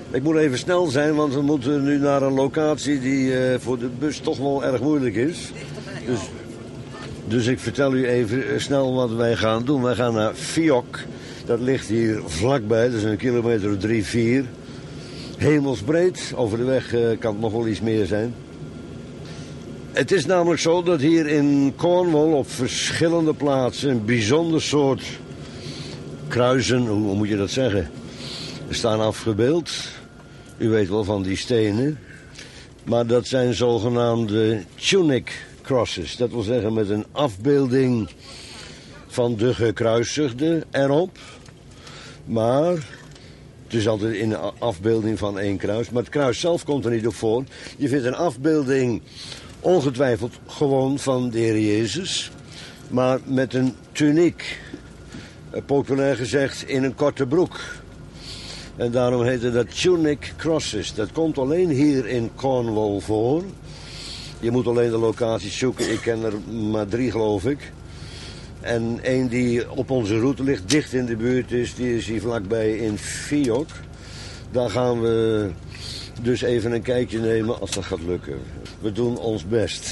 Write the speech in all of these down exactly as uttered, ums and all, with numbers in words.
Ik moet even snel zijn, want we moeten nu naar een locatie die uh, voor de bus toch wel erg moeilijk is. Dus, dus ik vertel u even snel wat wij gaan doen. Wij gaan naar Fiok. Dat ligt hier vlakbij, dat is een kilometer of drie, vier. Hemelsbreed. Over de weg uh, kan het nog wel iets meer zijn. Het is namelijk zo dat hier in Cornwall op verschillende plaatsen een bijzonder soort kruisen, hoe moet je dat zeggen, staan afgebeeld. U weet wel van die stenen. Maar dat zijn zogenaamde tunic crosses. Dat wil zeggen met een afbeelding van de gekruisigde erop. Maar het is altijd in een afbeelding van één kruis. Maar het kruis zelf komt er niet op voor. Je vindt een afbeelding ongetwijfeld gewoon van de Heer Jezus. Maar met een tuniek. Populair gezegd in een korte broek. En daarom heette dat tunic crosses. Dat komt alleen hier in Cornwall voor. Je moet alleen de locaties zoeken. Ik ken er maar drie, geloof ik. En één die op onze route ligt, dicht in de buurt is, die is hier vlakbij in Fiok. Daar gaan we dus even een kijkje nemen als dat gaat lukken. We doen ons best.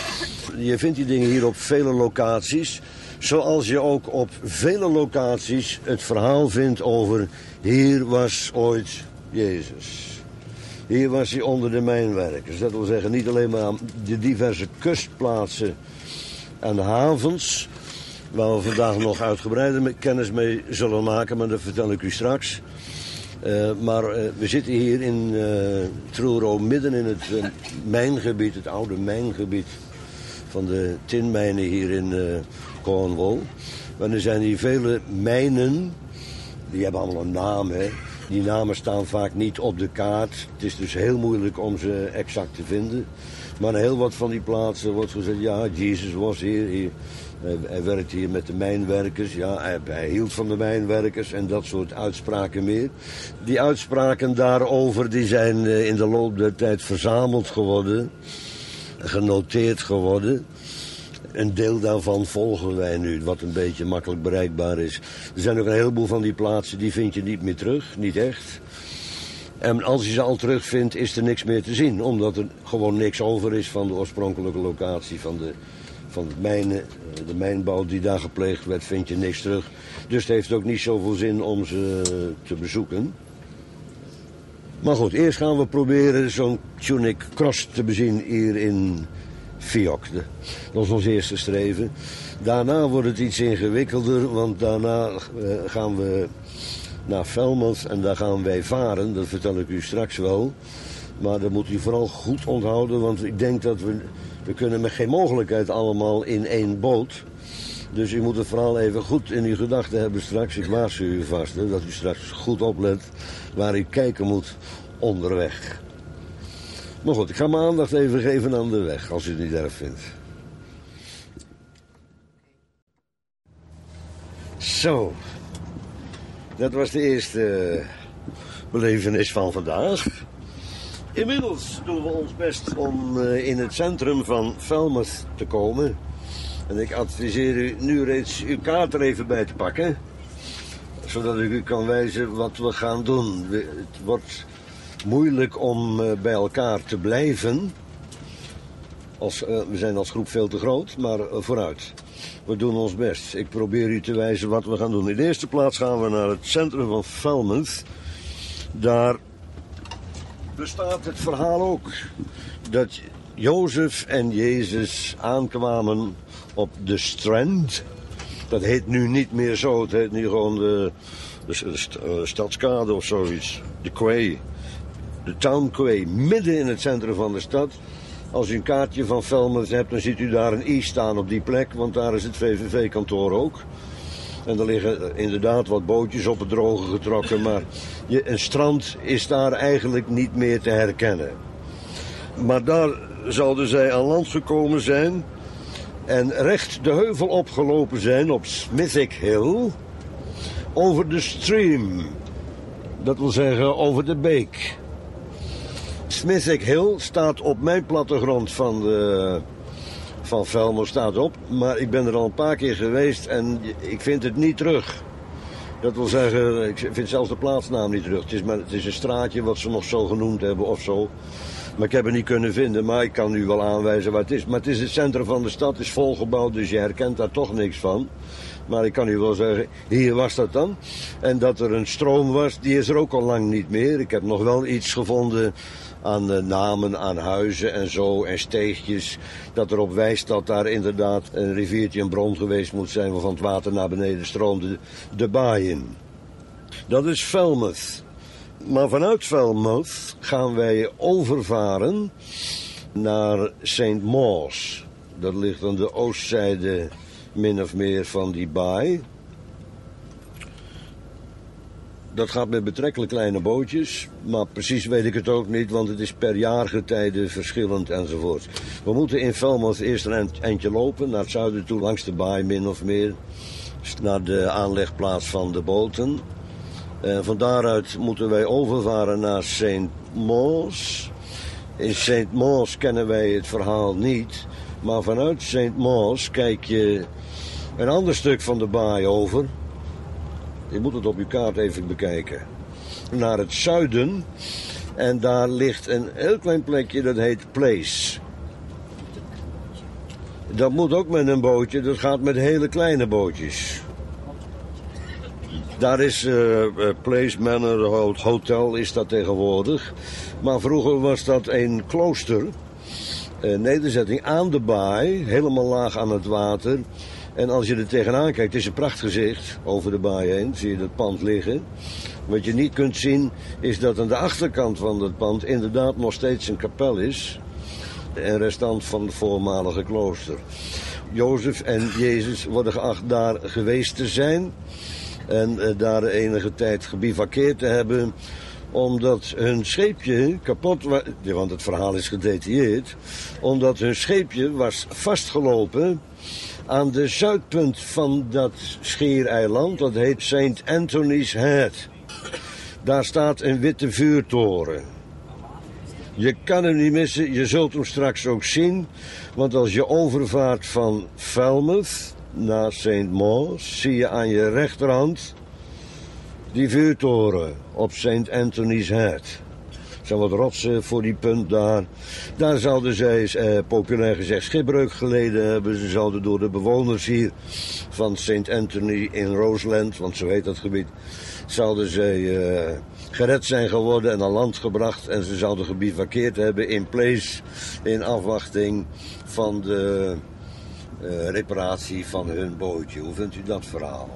Je vindt die dingen hier op vele locaties. Zoals je ook op vele locaties het verhaal vindt over... hier was ooit Jezus. Hier was hij onder de mijnwerkers. Dat wil zeggen niet alleen maar aan de diverse kustplaatsen en havens... waar we vandaag nog uitgebreider kennis mee zullen maken, maar dat vertel ik u straks. Uh, maar uh, we zitten hier in uh, Truro midden in het uh, mijngebied, het oude mijngebied van de tinmijnen hier in uh, Cornwall. Maar er zijn hier vele mijnen, die hebben allemaal een naam, hè. Die namen staan vaak niet op de kaart. Het is dus heel moeilijk om ze exact te vinden. Maar heel wat van die plaatsen wordt gezegd, ja, Jezus was hier, hier. Hij werkte hier met de mijnwerkers, ja, hij, hij hield van de mijnwerkers en dat soort uitspraken meer. Die uitspraken daarover die zijn in de loop der tijd verzameld geworden, genoteerd geworden. Een deel daarvan volgen wij nu, wat een beetje makkelijk bereikbaar is. Er zijn ook een heleboel van die plaatsen, die vind je niet meer terug, niet echt. En als je ze al terugvindt, is er niks meer te zien, omdat er gewoon niks over is van de oorspronkelijke locatie van de... van het mijnen, de mijnbouw die daar gepleegd werd, vind je niks terug. Dus het heeft ook niet zoveel zin om ze te bezoeken. Maar goed, eerst gaan we proberen zo'n tunic cross te bezien hier in Fiok. Dat is ons eerste streven. Daarna wordt het iets ingewikkelder, want daarna uh, gaan we naar Falmouth en daar gaan wij varen. Dat vertel ik u straks wel. Maar dat moet u vooral goed onthouden, want ik denk dat we... We kunnen met geen mogelijkheid allemaal in één boot. Dus u moet het vooral even goed in uw gedachten hebben straks. Ik waarschuw u vast, hè, dat u straks goed oplet waar u kijken moet onderweg. Maar goed, ik ga mijn aandacht even geven aan de weg, als u het niet erg vindt. Zo, dat was de eerste belevenis van vandaag. Inmiddels doen we ons best om uh, in het centrum van Falmouth te komen. En ik adviseer u nu reeds uw kaart er even bij te pakken. Zodat ik u kan wijzen wat we gaan doen. We, het wordt moeilijk om uh, bij elkaar te blijven. Als, uh, we zijn als groep veel te groot, maar uh, vooruit. We doen ons best. Ik probeer u te wijzen wat we gaan doen. In de eerste plaats gaan we naar het centrum van Falmouth. Daar... bestaat het verhaal ook dat Jozef en Jezus aankwamen op de Strand. Dat heet nu niet meer zo, het heet nu gewoon de, de, de Stadskade of zoiets. De Quay, de Town Quay, midden in het centrum van de stad. Als u een kaartje van Falmouth hebt, dan ziet u daar een I staan op die plek, want daar is het V V V-kantoor ook. En er liggen inderdaad wat bootjes op het droge getrokken, maar je, een strand is daar eigenlijk niet meer te herkennen. Maar daar zouden zij aan land gekomen zijn en recht de heuvel opgelopen zijn op Smithick Hill over de stream. Dat wil zeggen over de beek. Smithick Hill staat op mijn plattegrond van de... van Falmouth staat op, maar ik ben er al een paar keer geweest en ik vind het niet terug. Dat wil zeggen, ik vind zelfs de plaatsnaam niet terug. Het is, maar, het is een straatje wat ze nog zo genoemd hebben of zo. Maar ik heb het niet kunnen vinden, maar ik kan u wel aanwijzen waar het is. Maar het is het centrum van de stad, het is volgebouwd, dus je herkent daar toch niks van. Maar ik kan u wel zeggen, hier was dat dan. En dat er een stroom was, die is er ook al lang niet meer. Ik heb nog wel iets gevonden aan uh, namen, aan huizen en zo, en steegjes. Dat erop wijst dat daar inderdaad een riviertje, een bron geweest moet zijn waarvan het water naar beneden stroomde, de baai in. Dat is Falmouth. Maar vanuit Falmouth gaan wij overvaren naar Saint Mawes. Dat ligt aan de oostzijde min of meer van die baai. Dat gaat met betrekkelijk kleine bootjes, maar precies weet ik het ook niet, want het is per jaargetijde verschillend enzovoort. We moeten in Falmouth eerst een eindje lopen, naar het zuiden toe, langs de baai min of meer, naar de aanlegplaats van de boten. En van daaruit moeten wij overvaren naar Saint Mawes. In Saint Mawes kennen wij het verhaal niet, maar vanuit Saint Mawes kijk je een ander stuk van de baai over. Je moet het op uw kaart even bekijken. Naar het zuiden. En daar ligt een heel klein plekje, dat heet Place. Dat moet ook met een bootje, dat gaat met hele kleine bootjes. Daar is uh, Place Manor Hotel, is dat tegenwoordig. Maar vroeger was dat een klooster. Een nederzetting aan de baai, helemaal laag aan het water. En als je er tegenaan kijkt, het is een prachtig gezicht over de baai heen, zie je dat pand liggen. Wat je niet kunt zien, is dat aan de achterkant van dat pand inderdaad nog steeds een kapel is. Een restant van het voormalige klooster. Jozef en Jezus worden geacht daar geweest te zijn. En uh, daar enige tijd gebivakkeerd te hebben. Omdat hun scheepje kapot was, want het verhaal is gedetailleerd. Omdat hun scheepje was vastgelopen aan de zuidpunt van dat schiereiland, dat heet Saint Anthony's Head. Daar staat een witte vuurtoren. Je kan hem niet missen, je zult hem straks ook zien. Want als je overvaart van Falmouth naar Saint Mawes, zie je aan je rechterhand die vuurtoren op Saint Anthony's Head. Er zijn wat rotsen voor die punt daar. Daar zouden zij, eh, populair gezegd, schipbreuk geleden hebben. Ze zouden door de bewoners hier van Saint Anthony in Roseland, want zo heet dat gebied, zouden zij eh, gered zijn geworden en aan land gebracht. En ze zouden gebivakkeerd hebben in Place, in afwachting van de uh, reparatie van hun bootje. Hoe vindt u dat verhaal?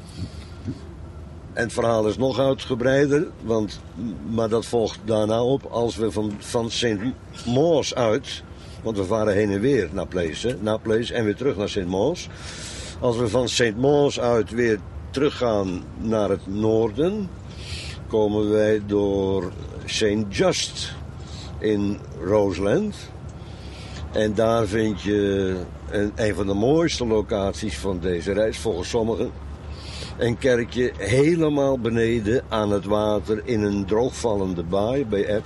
En het verhaal is nog uitgebreider, want, maar dat volgt daarna op. Als we van, van Saint Mawes uit, want we varen heen en weer naar Place, hè, naar Place en weer terug naar Saint Mawes. Als we van Saint Mawes uit weer teruggaan naar het noorden, komen wij door Saint Just in Roseland. En daar vind je een, een van de mooiste locaties van deze reis, volgens sommigen. Een kerkje helemaal beneden aan het water in een droogvallende baai bij Eb.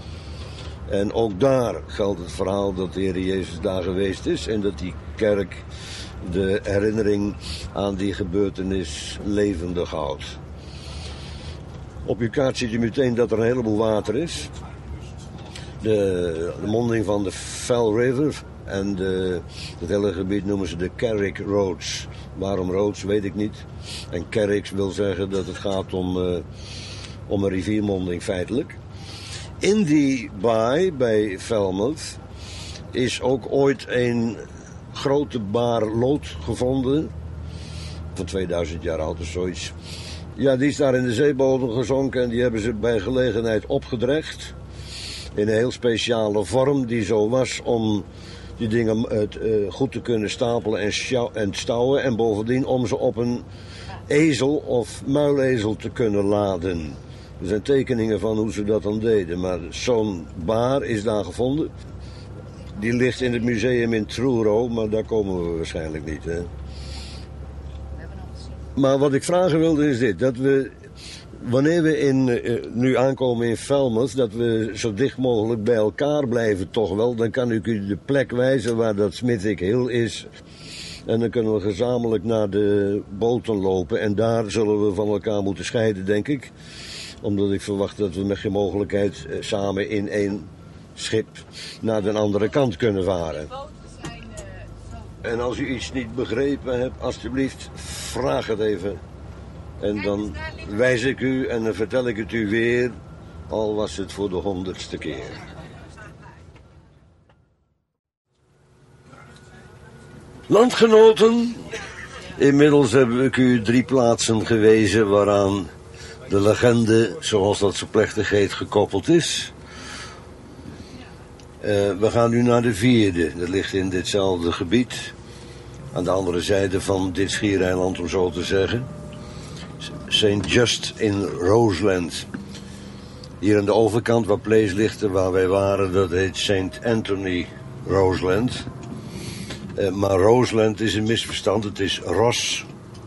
En ook daar geldt het verhaal dat de Heer Jezus daar geweest is en dat die kerk de herinnering aan die gebeurtenis levendig houdt. Op uw kaart ziet u meteen dat er een heleboel water is. De, de monding van de Fell River en de, het hele gebied noemen ze de Carrick Roads. Waarom Roads weet ik niet. En Carrick wil zeggen dat het gaat om, uh, om een riviermonding feitelijk. In die baai bij Falmouth is ook ooit een grote baar lood gevonden. Van tweeduizend jaar oud of zoiets. Ja, die is daar in de zeebodem gezonken en die hebben ze bij gelegenheid opgedrecht. In een heel speciale vorm die zo was om die dingen uh, goed te kunnen stapelen en, sjouw, en stouwen. En bovendien om ze op een ezel of muilezel te kunnen laden. Er zijn tekeningen van hoe ze dat dan deden. Maar zo'n baar is daar gevonden. Die ligt in het museum in Truro, maar daar komen we waarschijnlijk niet. Hè? Maar wat ik vragen wilde is dit. Dat we, wanneer we in, uh, nu aankomen in Falmouth, dat we zo dicht mogelijk bij elkaar blijven toch wel. Dan kan ik u de plek wijzen waar dat Smithwick Hill is. En dan kunnen we gezamenlijk naar de boten lopen. En daar zullen we van elkaar moeten scheiden, denk ik. Omdat ik verwacht dat we met geen mogelijkheid uh, samen in één schip naar de andere kant kunnen varen. En als u iets niet begrepen hebt, alsjeblieft, vraag het even. En dan wijs ik u en dan vertel ik het u weer, al was het voor de honderdste keer. Landgenoten, inmiddels heb ik u drie plaatsen gewezen waaraan de legende, zoals dat zo plechtig heet, gekoppeld is. Uh, we gaan nu naar de vierde. Dat ligt in ditzelfde gebied. Aan de andere zijde van dit schiereiland, om zo te zeggen. Saint Just in Roseland. Hier aan de overkant waar Place ligt, waar wij waren, dat heet Saint Anthony Roseland. Uh, maar Roseland is een misverstand. Het is Rosland,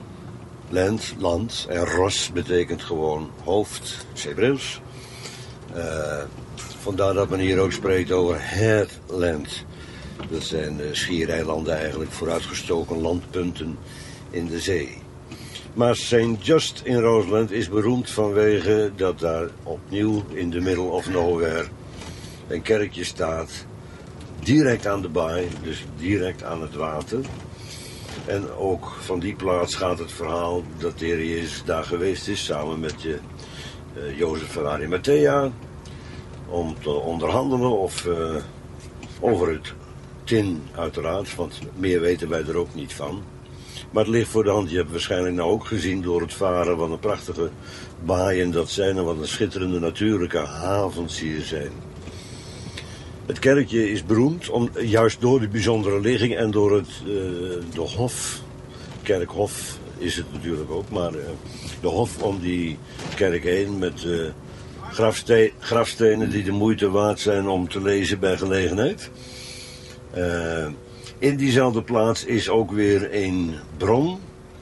land. En Ros betekent gewoon hoofd, Hebreeuws. Uh, vandaar dat men hier ook spreekt over Headland. Dat zijn uh, schiereilanden eigenlijk, vooruitgestoken landpunten in de zee. Maar Saint Just in Roseland is beroemd vanwege dat daar opnieuw in de middle of nowhere een kerkje staat. Direct aan de baai, dus direct aan het water. En ook van die plaats gaat het verhaal dat de Heer Jezus daar geweest is, samen met uh, Jozef van Arimathea, om te onderhandelen of uh, over het tin uiteraard, want meer weten wij er ook niet van. Maar het ligt voor de hand, je hebt waarschijnlijk nou ook gezien door het varen wat een prachtige baaien dat zijn en wat een schitterende natuurlijke havens hier zijn. Het kerkje is beroemd, om, juist door de bijzondere ligging en door het uh, de hof, kerkhof is het natuurlijk ook, maar uh, de hof om die kerk heen met uh, grafste grafstenen die de moeite waard zijn om te lezen bij gelegenheid. Uh, in diezelfde plaats is ook weer een bron.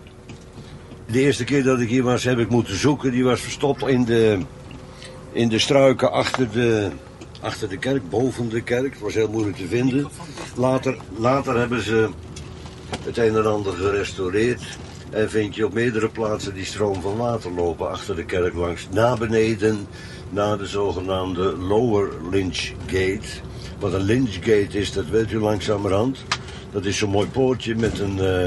De eerste keer dat ik hier was heb ik moeten zoeken, die was verstopt in de, in de struiken achter de... Achter de kerk, boven de kerk. Het was heel moeilijk te vinden. Later, later hebben ze het een en ander gerestaureerd. En vind je op meerdere plaatsen die stroom van water lopen achter de kerk langs. Naar beneden, naar de zogenaamde Lower Lynch Gate. Wat een Lynch Gate is, dat weet u langzamerhand. Dat is zo'n mooi poortje met een, uh, uh,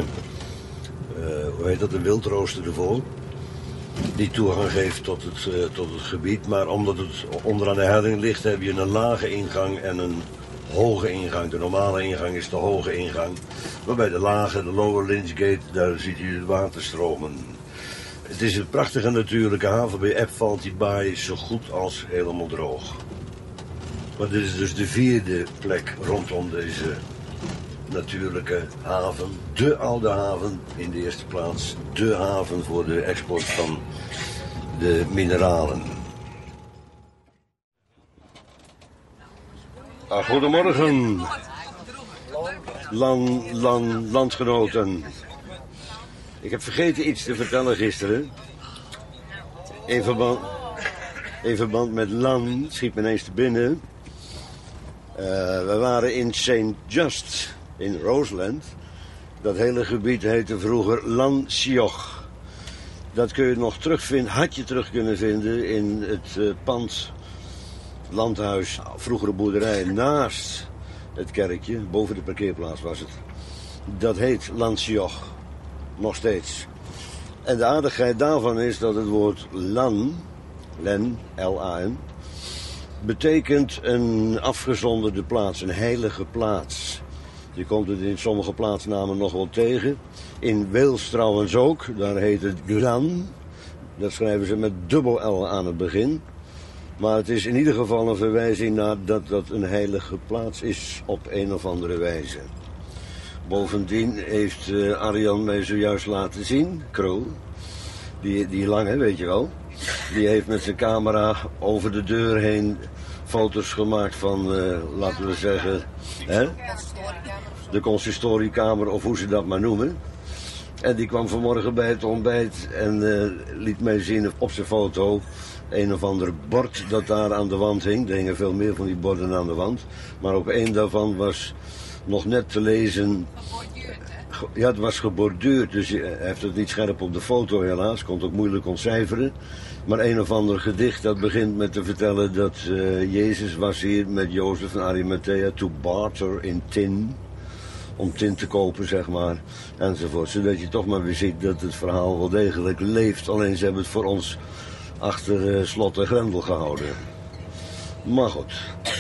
hoe heet dat, een wildrooster ervoor. Die toegang geeft tot het, uh, tot het gebied. Maar omdat het onderaan de helling ligt, heb je een lage ingang en een hoge ingang. De normale ingang is de hoge ingang. Maar bij de lage, de Lower Lynch Gate, daar ziet u het water stromen. Het is een prachtige natuurlijke haven. Bij eb valt die baai zo goed als helemaal droog. Maar dit is dus de vierde plek rondom deze natuurlijke haven. De oude haven in de eerste plaats. De haven voor de export van de mineralen. Ah, goedemorgen. Land, land, landgenoten. Ik heb vergeten iets te vertellen gisteren. In verband, in verband met land schiet me ineens te binnen. Uh, we waren in Saint Just in Roseland. Dat hele gebied heette vroeger Lansioch. Dat kun je nog terugvinden, had je terug kunnen vinden in het uh, pand, landhuis, vroegere boerderij naast het kerkje, boven de parkeerplaats was het. Dat heet Lansioch, nog steeds. En de aardigheid daarvan is dat het woord Lan, Len, L A N, betekent een afgezonderde plaats, een heilige plaats. Je komt het in sommige plaatsnamen nog wel tegen. In Wales trouwens ook, daar heet het Glan. Dat schrijven ze met dubbel L aan het begin. Maar het is in ieder geval een verwijzing naar dat dat een heilige plaats is op een of andere wijze. Bovendien heeft uh, Arjan mij zojuist laten zien, Krul, die, die lange, weet je wel. Die heeft met zijn camera over de deur heen foto's gemaakt van, uh, laten we zeggen, hè? De consistoriekamer of hoe ze dat maar noemen. En die kwam vanmorgen bij het ontbijt en uh, liet mij zien op zijn foto een of ander bord dat daar aan de wand hing. Er hingen veel meer van die borden aan de wand. Maar op één daarvan was nog net te lezen Ja, het was geborduurd, dus hij heeft het niet scherp op de foto helaas. Kon het ook moeilijk ontcijferen. Maar een of ander gedicht dat begint met te vertellen dat uh, Jezus was hier met Jozef van Arimathea to barter in tin. Om tin te kopen, zeg maar, enzovoort. Zodat je toch maar weer ziet dat het verhaal wel degelijk leeft. Alleen ze hebben het voor ons achter uh, slot en grendel gehouden. Maar goed.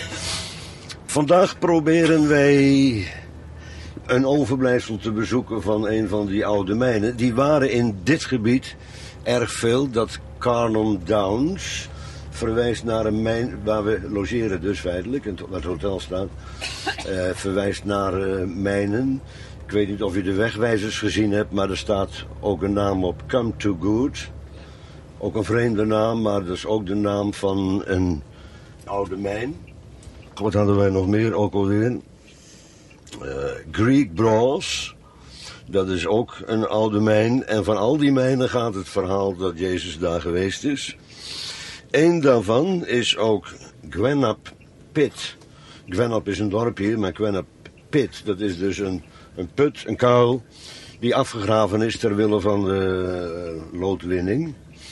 Vandaag proberen wij een overblijfsel te bezoeken van een van die oude mijnen. Die waren in dit gebied erg veel. Dat Carnon Downs verwijst naar een mijn waar we logeren dus feitelijk, en waar het hotel staat. Uh, verwijst naar uh, mijnen. Ik weet niet of je de wegwijzers gezien hebt, maar er staat ook een naam op, Come to Good. Ook een vreemde naam, maar dat is ook de naam van een oude mijn. Wat hadden wij nog meer? Ook alweer. Uh, Greek Bronze. Dat is ook een oude mijn. En van al die mijnen gaat het verhaal dat Jezus daar geweest is. Eén daarvan is ook Gwenap Pit. Gwenap is een dorp hier, maar Gwenap Pit, dat is dus een, een put, een kuil, die afgegraven is ter wille van de uh, loodwinning.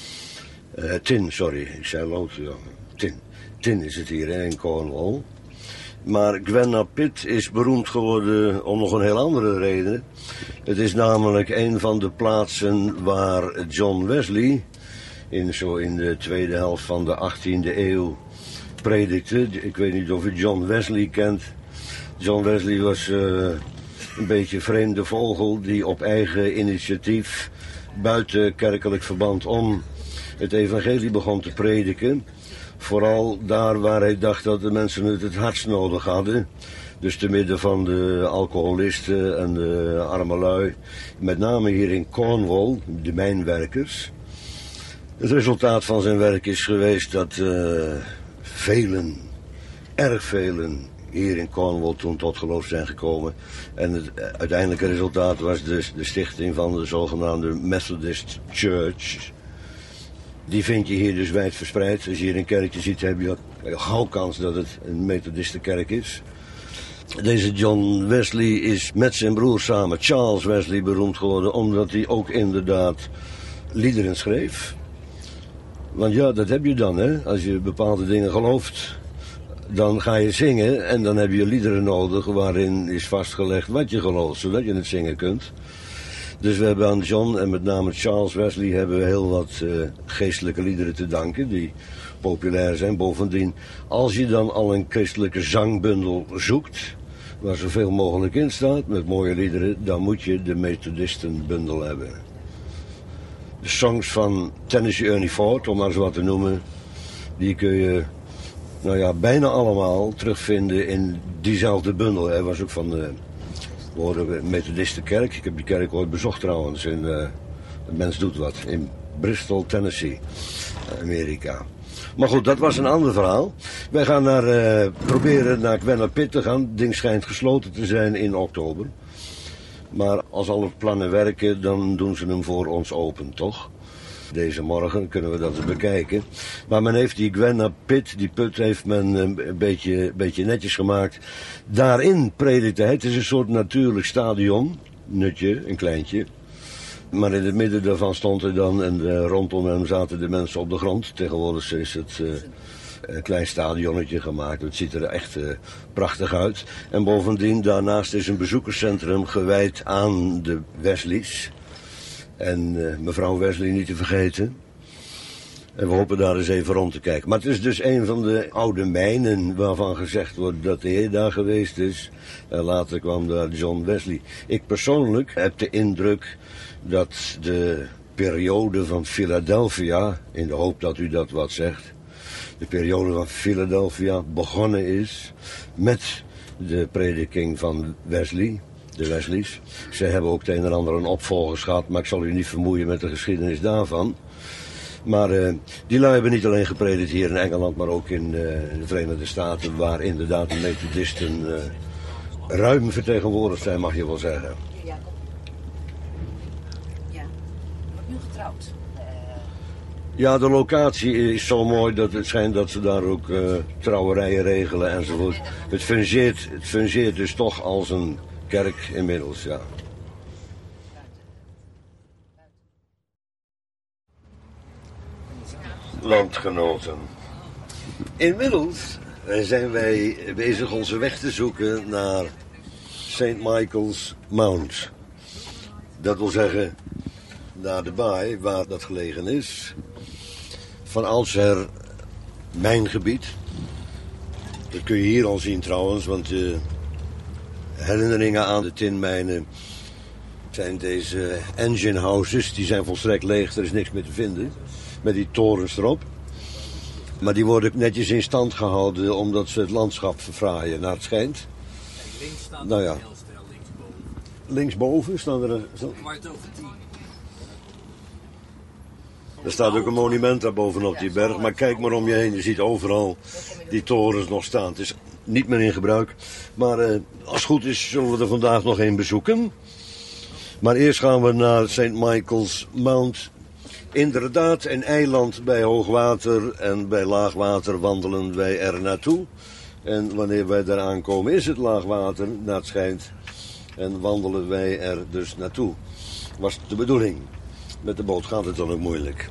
Uh, tin, sorry, ik zei lood, ja. Tin. Tin is het hier, hè, in Cornwall. Maar Gwenap Pit is beroemd geworden om nog een heel andere reden. Het is namelijk een van de plaatsen waar John Wesley, in, zo in de tweede helft van de achttiende eeuw, predikte. Ik weet niet of u John Wesley kent. John Wesley was uh, een beetje een vreemde vogel die op eigen initiatief buiten kerkelijk verband om het evangelie begon te prediken. Vooral daar waar hij dacht dat de mensen het het hardst nodig hadden. Dus te midden van de alcoholisten en de arme lui. Met name hier in Cornwall, de mijnwerkers. Het resultaat van zijn werk is geweest dat uh, velen, erg velen, hier in Cornwall toen tot geloof zijn gekomen. En het uiteindelijke resultaat was dus de stichting van de zogenaamde Methodist Church. Die vind je hier dus wijd verspreid. Als je hier een kerkje ziet, heb je gauw kans dat het een Methodistenkerk is. Deze John Wesley is met zijn broer samen, Charles Wesley, beroemd geworden, omdat hij ook inderdaad liederen schreef. Want ja, dat heb je dan, hè. Als je bepaalde dingen gelooft, dan ga je zingen en dan heb je liederen nodig waarin is vastgelegd wat je gelooft, zodat je het zingen kunt. Dus we hebben aan John en met name Charles Wesley hebben we heel wat uh, geestelijke liederen te danken die populair zijn. Bovendien, als je dan al een christelijke zangbundel zoekt, waar zoveel mogelijk in staat met mooie liederen, dan moet je de Methodistenbundel hebben. De songs van Tennessee Ernie Ford, om maar eens wat te noemen, die kun je nou ja, bijna allemaal terugvinden in diezelfde bundel. Hij was ook van de We horen Methodistenkerk. Ik heb die kerk ooit bezocht trouwens. In, uh, het mens doet wat. In Bristol, Tennessee. Amerika. Maar goed, dat was een ander verhaal. Wij gaan naar, uh, proberen naar Gwenap Pit te gaan. Het ding schijnt gesloten te zijn in oktober. Maar als alle plannen werken, dan doen ze hem voor ons open, toch? Deze morgen kunnen we dat eens bekijken. Maar men heeft die Gwenap Pit, die put heeft men een beetje, beetje netjes gemaakt. Daarin predikte hij. Het is een soort natuurlijk stadion. Nutje, een kleintje. Maar in het midden daarvan stond hij dan en uh, rondom hem zaten de mensen op de grond. Tegenwoordig is het uh, een klein stadionnetje gemaakt. Het ziet er echt uh, prachtig uit. En bovendien, daarnaast is een bezoekerscentrum gewijd aan de Wesleys. En uh, mevrouw Wesley niet te vergeten. En we hopen daar eens even rond te kijken. Maar het is dus een van de oude mijnen waarvan gezegd wordt dat de heer daar geweest is. En later kwam daar John Wesley. Ik persoonlijk heb de indruk dat de periode van Philadelphia, in de hoop dat u dat wat zegt, de periode van Philadelphia begonnen is met de prediking van Wesley. De Wesleys. Ze hebben ook het een en ander een opvolgers gehad, maar ik zal u niet vermoeien met de geschiedenis daarvan. Maar uh, die lui hebben niet alleen gepredikt hier in Engeland, maar ook in, uh, in de Verenigde Staten, waar inderdaad de Methodisten uh, ruim vertegenwoordigd zijn, mag je wel zeggen. Ja. Ja. Wordt nu getrouwd. Uh... Ja, de locatie is zo mooi dat het schijnt dat ze daar ook uh, trouwerijen regelen enzovoort. Het fungeert, het fungeert dus toch als een kerk inmiddels, ja. landgenoten. Inmiddels zijn wij bezig onze weg te zoeken naar Saint Michael's Mount. Dat wil zeggen, naar de baai waar dat gelegen is. Van oudsher mijn gebied. Dat kun je hier al zien trouwens, want de herinneringen aan de tinmijnen zijn deze engine houses. Die zijn volstrekt leeg, er is niks meer te vinden. Met die torens erop. Maar die worden netjes in stand gehouden omdat ze het landschap verfraaien, naar het schijnt. Links staat Nou ja. een Elstel, linksboven. Linksboven staan er een... zo- Kwart over tien. Er staat ook een monument daar bovenop die berg. Maar kijk maar om je heen, je ziet overal die torens nog staan. Het is niet meer in gebruik. Maar eh, als het goed is zullen we er vandaag nog een bezoeken. Maar eerst gaan we naar Saint Michael's Mount. Inderdaad, een eiland bij hoogwater en bij laagwater wandelen wij er naartoe. En wanneer wij daar aankomen is het laagwater, naar het schijnt. En wandelen wij er dus naartoe. Was de bedoeling. Met de boot gaat het dan ook moeilijk.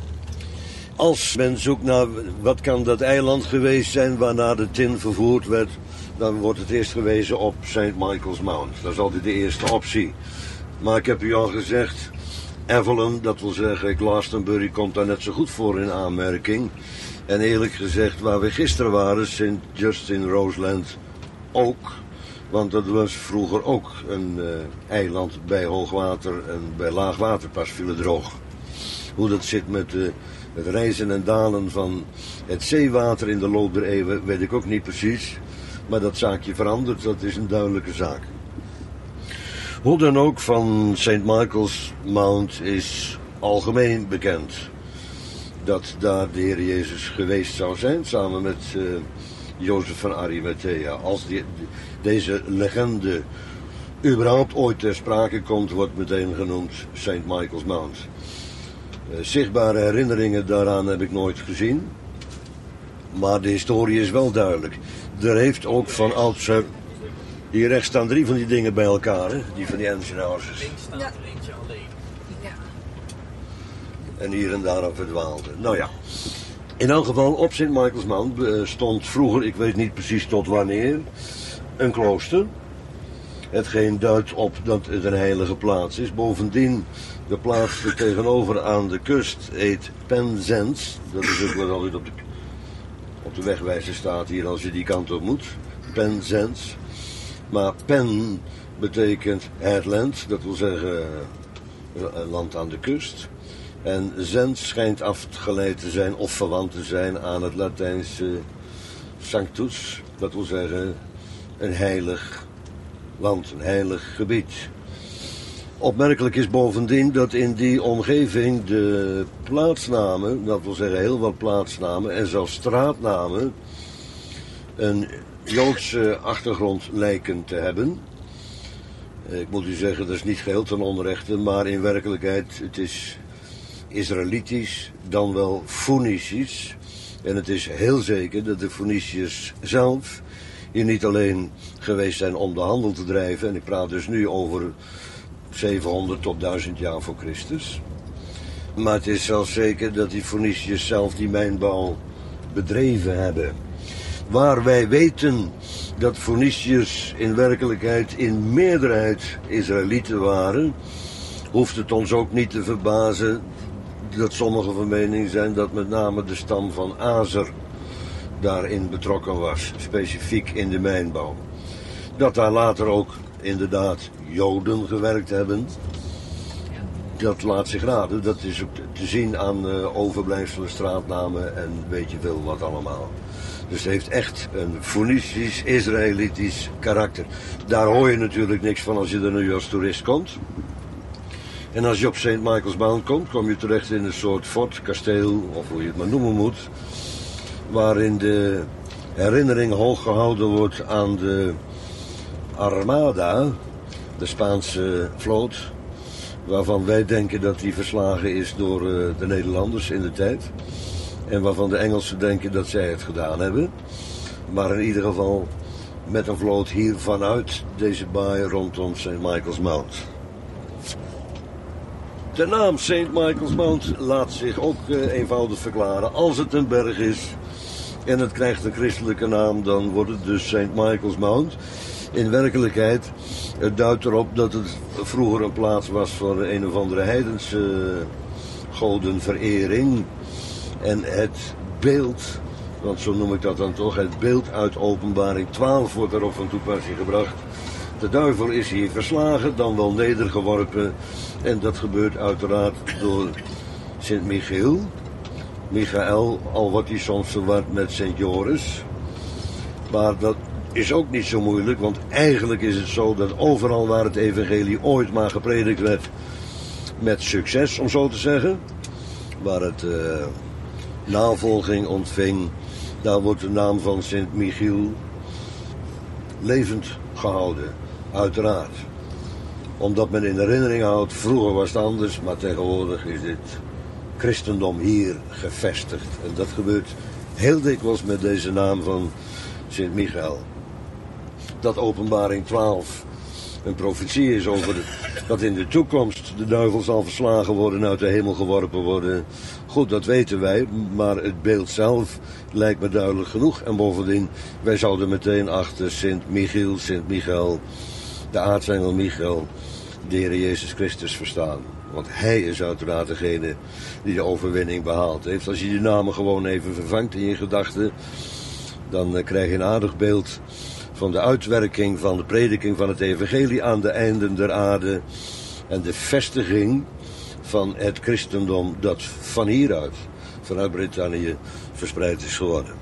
Als men zoekt naar wat kan dat eiland geweest zijn waarna de tin vervoerd werd, dan wordt het eerst gewezen op Saint Michael's Mount. Dat is altijd de eerste optie. Maar ik heb u al gezegd, Evelyn, dat wil zeggen Glastonbury, komt daar net zo goed voor in aanmerking. En eerlijk gezegd, waar we gisteren waren, Saint Justin Roseland ook. Want dat was vroeger ook een uh, eiland bij hoogwater en bij laagwater pas viel het droog. Hoe dat zit met uh, het rijzen en dalen van het zeewater in de loop der eeuwen weet ik ook niet precies. Maar dat zaakje verandert, dat is een duidelijke zaak. Hoe dan ook, van Saint Michael's Mount is algemeen bekend dat daar de Heer Jezus geweest zou zijn, samen met uh, Jozef van Arimathea. Als die, deze legende überhaupt ooit ter sprake komt, wordt meteen genoemd Saint Michael's Mount. Uh, zichtbare herinneringen daaraan heb ik nooit gezien, maar de historie is wel duidelijk. Er heeft ook van oudsher... Hier rechts staan drie van die dingen bij elkaar, hè? Die van die engine houses. Links staat er eentje alleen. Ja. En hier en daar een verdwaalde. Nou ja. In elk geval, op Saint Michael's Mount stond vroeger, ik weet niet precies tot wanneer, een klooster. Hetgeen duidt op dat het een heilige plaats is. Bovendien, de plaats er tegenover aan de kust heet Penzance. Dat is ook wat altijd op de, op de wegwijzer staat hier als je die kant op moet. Penzance. Maar Pen betekent headland, dat wil zeggen een land aan de kust. En Zens schijnt afgeleid te zijn of verwant te zijn aan het Latijnse sanctus. Dat wil zeggen een heilig land, een heilig gebied. Opmerkelijk is bovendien dat in die omgeving de plaatsnamen, dat wil zeggen heel wat plaatsnamen en zelfs straatnamen, een Joodse achtergrond lijken te hebben. Ik moet u zeggen, dat is niet geheel ten onrechte, maar in werkelijkheid, het is Israëlitisch, dan wel Phoenicisch. En het is heel zeker dat de Phoeniciërs zelf hier niet alleen geweest zijn om de handel te drijven, en ik praat dus nu over zevenhonderd tot duizend jaar voor Christus. Maar het is zelfs zeker dat die Phoeniciërs zelf die mijnbouw bedreven hebben. Waar wij weten dat Phoeniciërs in werkelijkheid in meerderheid Israëlieten waren, hoeft het ons ook niet te verbazen dat sommigen van mening zijn dat met name de stam van Azer daarin betrokken was, specifiek in de mijnbouw. Dat daar later ook inderdaad Joden gewerkt hebben, dat laat zich raden. Dat is ook te zien aan uh, overblijfselen, straatnamen en weet je veel wat allemaal. Dus het heeft echt een Phoenicisch-Israëlitisch karakter. Daar hoor je natuurlijk niks van als je er nu als toerist komt. En als je op Saint Michael's Mount komt, kom je terecht in een soort fort, kasteel, of hoe je het maar noemen moet, waarin de herinnering hoog gehouden wordt aan de Armada, de Spaanse vloot, waarvan wij denken dat die verslagen is door uh, de Nederlanders in de tijd. En waarvan de Engelsen denken dat zij het gedaan hebben. Maar in ieder geval met een vloot hier vanuit deze baai rondom Saint Michael's Mount. De naam Saint Michael's Mount laat zich ook uh, eenvoudig verklaren. Als het een berg is en het krijgt een christelijke naam, dan wordt het dus Saint Michael's Mount. In werkelijkheid, het duidt erop dat het vroeger een plaats was voor een of andere heidense uh, godenverering. En het beeld, want zo noem ik dat dan toch, het beeld uit Openbaring twaalf wordt daarop van toepassing gebracht. De duivel is hier verslagen, dan wel nedergeworpen. En dat gebeurt uiteraard door Sint Michiel. Michael, al wordt hij soms verward met Sint Joris. Maar dat is ook niet zo moeilijk, want eigenlijk is het zo dat overal waar het evangelie ooit maar gepredikt werd, met succes, om zo te zeggen, waar het uh, navolging ontving, daar wordt de naam van Sint Michiel levend gehouden, uiteraard. Omdat men in herinnering houdt, vroeger was het anders, maar tegenwoordig is dit christendom hier gevestigd. En dat gebeurt heel dikwijls met deze naam van Sint Michael. Dat Openbaring twaalf een profetie is over dat in de toekomst de duivel zal verslagen worden, uit de hemel geworpen worden. Goed, dat weten wij, maar het beeld zelf lijkt me duidelijk genoeg. En bovendien, wij zouden meteen achter Sint Michiel, Sint Michael, de aartsengel Michael, de Heer Jezus Christus verstaan. Want hij is uiteraard degene die de overwinning behaald heeft. Als je die namen gewoon even vervangt in je gedachten, dan uh, krijg je een aardig beeld van de uitwerking van de prediking van het evangelie aan de einden der aarde en de vestiging van het christendom dat van hieruit, vanuit Brittannië, verspreid is geworden.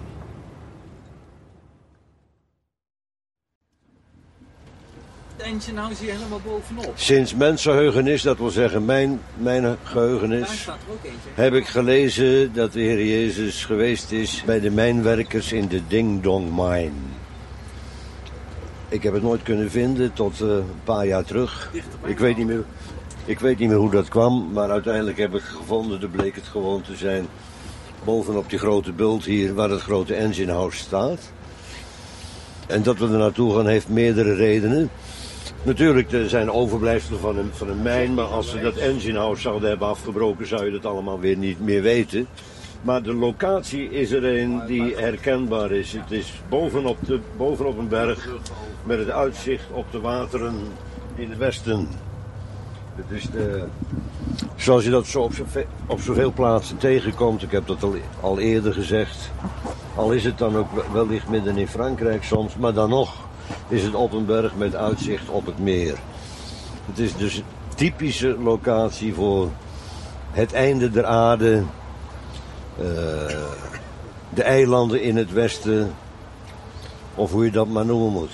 Het engine hangt hier helemaal bovenop. Sinds mensenheugenis, dat wil zeggen mijn, mijn Daar geheugenis, staat er ook eentje. heb ik gelezen dat de Heer Jezus geweest is bij de mijnwerkers in de Ding Dong Mine. Ik heb het nooit kunnen vinden tot uh, een paar jaar terug. Ik weet, niet meer, ik weet niet meer hoe dat kwam, maar uiteindelijk heb ik gevonden, dan bleek het gewoon te zijn, bovenop die grote bult hier waar het grote engine house staat. En dat we er naartoe gaan heeft meerdere redenen. Natuurlijk, er zijn overblijfselen van een, van een mijn, maar als ze dat engine house zouden hebben afgebroken, zou je dat allemaal weer niet meer weten. Maar de locatie is er een die herkenbaar is. Het is bovenop, de, bovenop een berg met het uitzicht op de wateren in het westen. Het is de, zoals je dat zo op, zoveel, op zoveel plaatsen tegenkomt, ik heb dat al, al eerder gezegd. Al is het dan ook wellicht midden in Frankrijk soms, maar dan nog is het op een berg met uitzicht op het meer. Het is dus een typische locatie voor het einde der aarde. Uh, de eilanden in het westen, of hoe je dat maar noemen moet.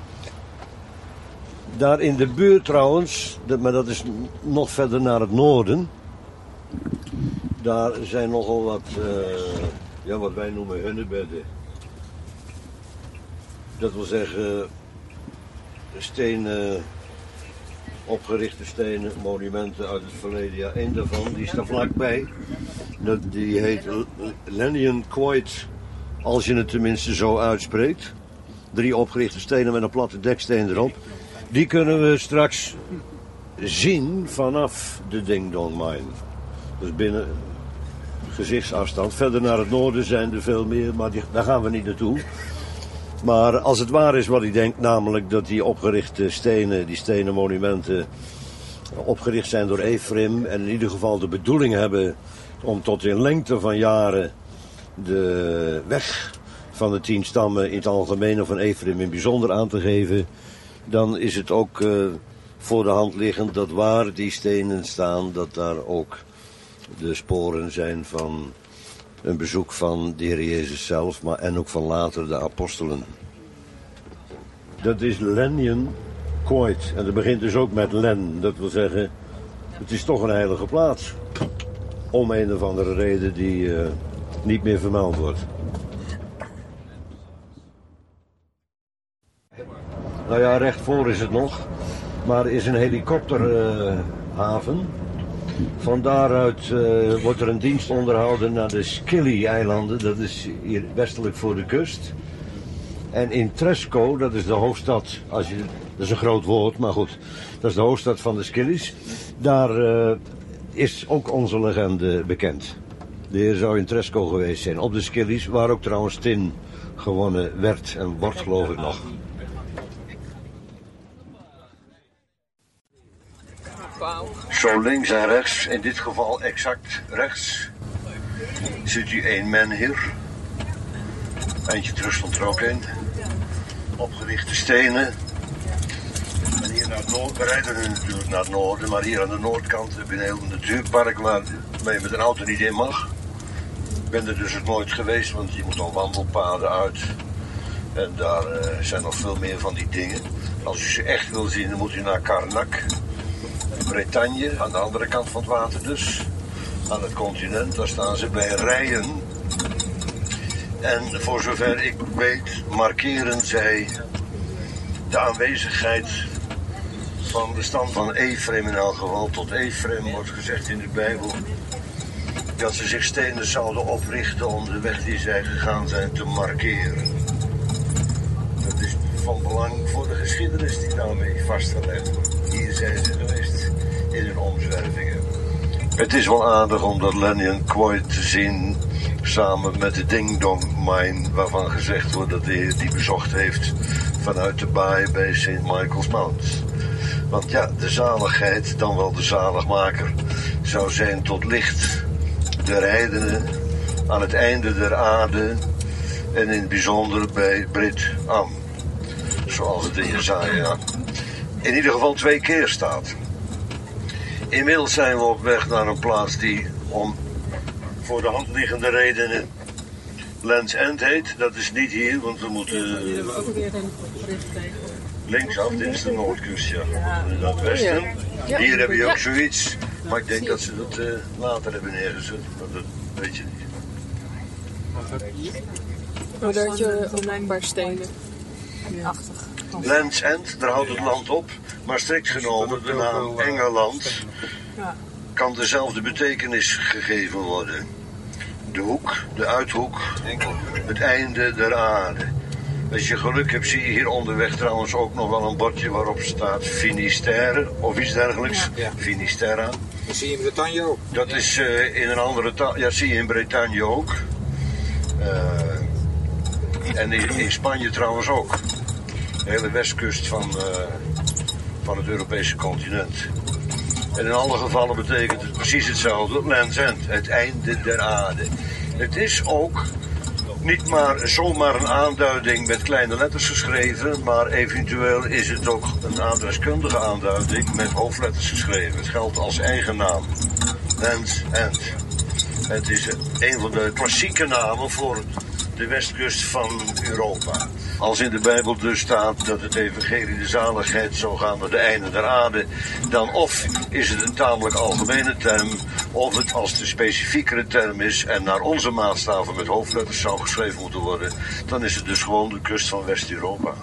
Daar in de buurt trouwens, maar dat is nog verder naar het noorden, daar zijn nogal wat, uh, ja, wat wij noemen hunnebedden. Dat wil zeggen stenen, opgerichte stenen, monumenten uit het verleden. Ja, één daarvan, die staat vlakbij. Die heet Lennion Quoit, als je het tenminste zo uitspreekt. Drie opgerichte stenen met een platte deksteen erop. Die kunnen we straks zien vanaf de Ding Dong Mine. Dus binnen gezichtsafstand. Verder naar het noorden zijn er veel meer, maar die, daar gaan we niet naartoe. Maar als het waar is wat ik denk, namelijk dat die opgerichte stenen, die stenen monumenten, opgericht zijn door Ephraim en in ieder geval de bedoeling hebben om tot in lengte van jaren de weg van de tien stammen in het algemeen of van Ephraim in het bijzonder aan te geven, dan is het ook uh, voor de hand liggend dat waar die stenen staan, dat daar ook de sporen zijn van een bezoek van de Heer Jezus zelf, maar en ook van later de apostelen. Dat is Lennion Quoit. En dat begint dus ook met Len. Dat wil zeggen, het is toch een heilige plaats. Om een of andere reden die uh, niet meer vermeld wordt. Nou ja, recht voor is het nog. Maar er is een helikopterhaven. Uh, Van daaruit uh, wordt er een dienst onderhouden naar de Scilly-eilanden. Dat is hier westelijk voor de kust. En in Tresco, dat is de hoofdstad, als je, dat is een groot woord, maar goed. Dat is de hoofdstad van de Scilly's. Daar uh, is ook onze legende bekend. De heer zou in Tresco geweest zijn, op de Skillies, waar ook trouwens tin gewonnen werd en wordt, geloof ik nog. Zo links en rechts, in dit geval exact rechts, ziet u één menhir. Eentje terug stond er ook in. Opgerichte stenen. En hier naar het noorden, we rijden nu natuurlijk naar het noorden, maar hier aan de noordkant heb je een heel natuurpark waar je met een auto niet in mag. Ik ben er dus ook nooit geweest, want je moet al wandelpaden uit. En daar uh, zijn nog veel meer van die dingen. Als u ze echt wil zien, dan moet u naar Karnak. Bretagne, aan de andere kant van het water dus. Aan het continent, daar staan ze bij rijen. En voor zover ik weet, markeren zij de aanwezigheid van de stam van Efraim in elk geval. Tot Efraim wordt gezegd in de Bijbel dat ze zich stenen zouden oprichten om de weg die zij gegaan zijn te markeren. Dat is van belang voor de geschiedenis die daarmee vastgelegd wordt. Hier zijn ze geweest in hun omzwervingen. Het is wel aardig om dat Lanyon Quoit te zien samen met de Ding Dong Mine, waarvan gezegd wordt dat de heer die bezocht heeft vanuit de baai bij Saint Michael's Mount. Want ja, de zaligheid, dan wel de zaligmaker, zou zijn tot licht der heidenen aan het einde der aarde en in het bijzonder bij Brit Am, zoals het in Jesaja in ieder geval twee keer staat. Inmiddels zijn we op weg naar een plaats die om voor de hand liggende redenen Land's End heet. Dat is niet hier, want we moeten linksaf, dit is de noordkust, ja. Naar het westen. Hier heb je ook zoiets, maar ik denk dat ze dat uh, later hebben neergezet, maar dat weet je niet. Oh, daar had je ook een paar stenen. Achtig. Land's End, daar houdt het land op, maar strikt genomen de naam Engeland kan dezelfde betekenis gegeven worden. De hoek, de uithoek, het einde der aarde. Als je geluk hebt zie je hier onderweg trouwens ook nog wel een bordje waarop staat Finisterre of iets dergelijks. Ja. Finisterra. Dat zie je in Bretagne ook. Dat is uh, in een andere taal, ja, dat zie je in Bretagne ook. Uh, en in, in Spanje trouwens ook. De hele westkust van, uh, van het Europese continent. En in alle gevallen betekent het precies hetzelfde. Land's End, het einde der aarde. Het is ook niet maar zomaar een aanduiding met kleine letters geschreven, maar eventueel is het ook een adreskundige aanduiding met hoofdletters geschreven. Het geldt als eigen naam. Land's End. Het is een van de klassieke namen voor de westkust van Europa. Als in de Bijbel dus staat dat het evangelie de zaligheid zou gaan naar de einde der aarde, dan of is het een tamelijk algemene term, of het als de specifiekere term is en naar onze maatstaven met hoofdletters zou geschreven moeten worden, dan is het dus gewoon de kust van West-Europa.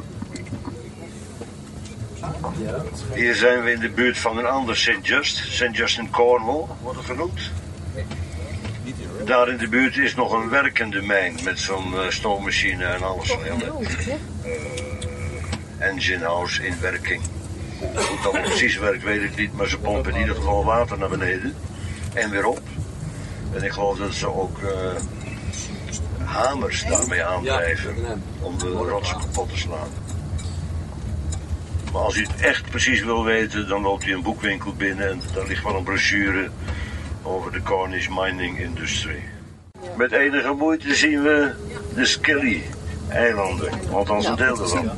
Hier zijn we in de buurt van een ander Saint Just, Saint Just in Cornwall wordt het genoemd. Daar in de buurt is nog een werkende mijn met zo'n uh, stoommachine en alles. Zo'n hele uh, engine house in werking. Hoe dat precies werkt weet ik niet, maar ze pompen in ieder geval water naar beneden en weer op. En ik geloof dat ze ook uh, hamers daarmee aandrijven om de rotsen kapot te slaan. Maar als u het echt precies wil weten, dan loopt u een boekwinkel binnen en daar ligt wel een brochure over de Cornish mining industry. Met enige moeite zien we de Scilly-eilanden, althans een deel ervan.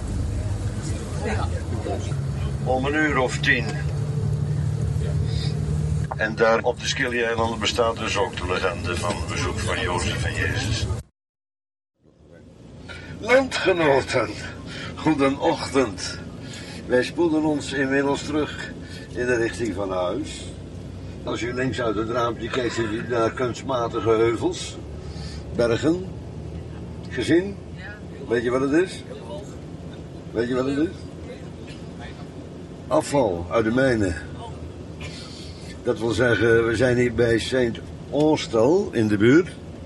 Om een uur of tien. En daar op de Scilly-eilanden bestaat dus ook de legende van het bezoek van Jozef en Jezus. Landgenoten, goedenochtend. Wij spoelen ons inmiddels terug in de richting van huis. Als u links uit het raampje kijkt, ziet u naar kunstmatige heuvels, bergen, gezien. Weet je wat het is? Weet je wat het is? Afval uit de mijnen. Dat wil zeggen, we zijn hier bij Saint Austell in de buurt.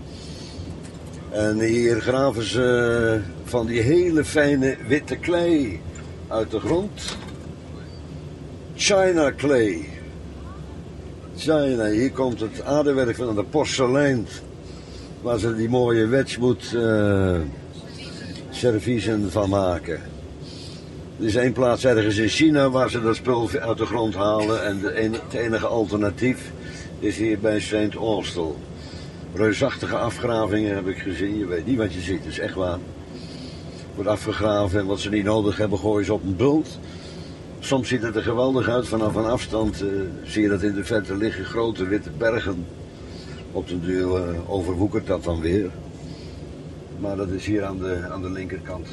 En hier graven ze van die hele fijne witte klei uit de grond. China clay. China, hier komt het aardewerk van de porselein. Waar ze die mooie Wedgwood uh, serviezen van maken. Er is één plaats ergens in China waar ze dat spul uit de grond halen. En de en, het enige alternatief is hier bij Saint Austell. Reusachtige afgravingen heb ik gezien. Je weet niet wat je ziet, dat is echt waar. Wordt afgegraven en wat ze niet nodig hebben gooien ze op een bult. Soms ziet het er geweldig uit. Vanaf een afstand uh, zie je dat in de verte liggen grote witte bergen. Op de duur uh, overwoekert dat dan weer. Maar dat is hier aan de, aan de linkerkant.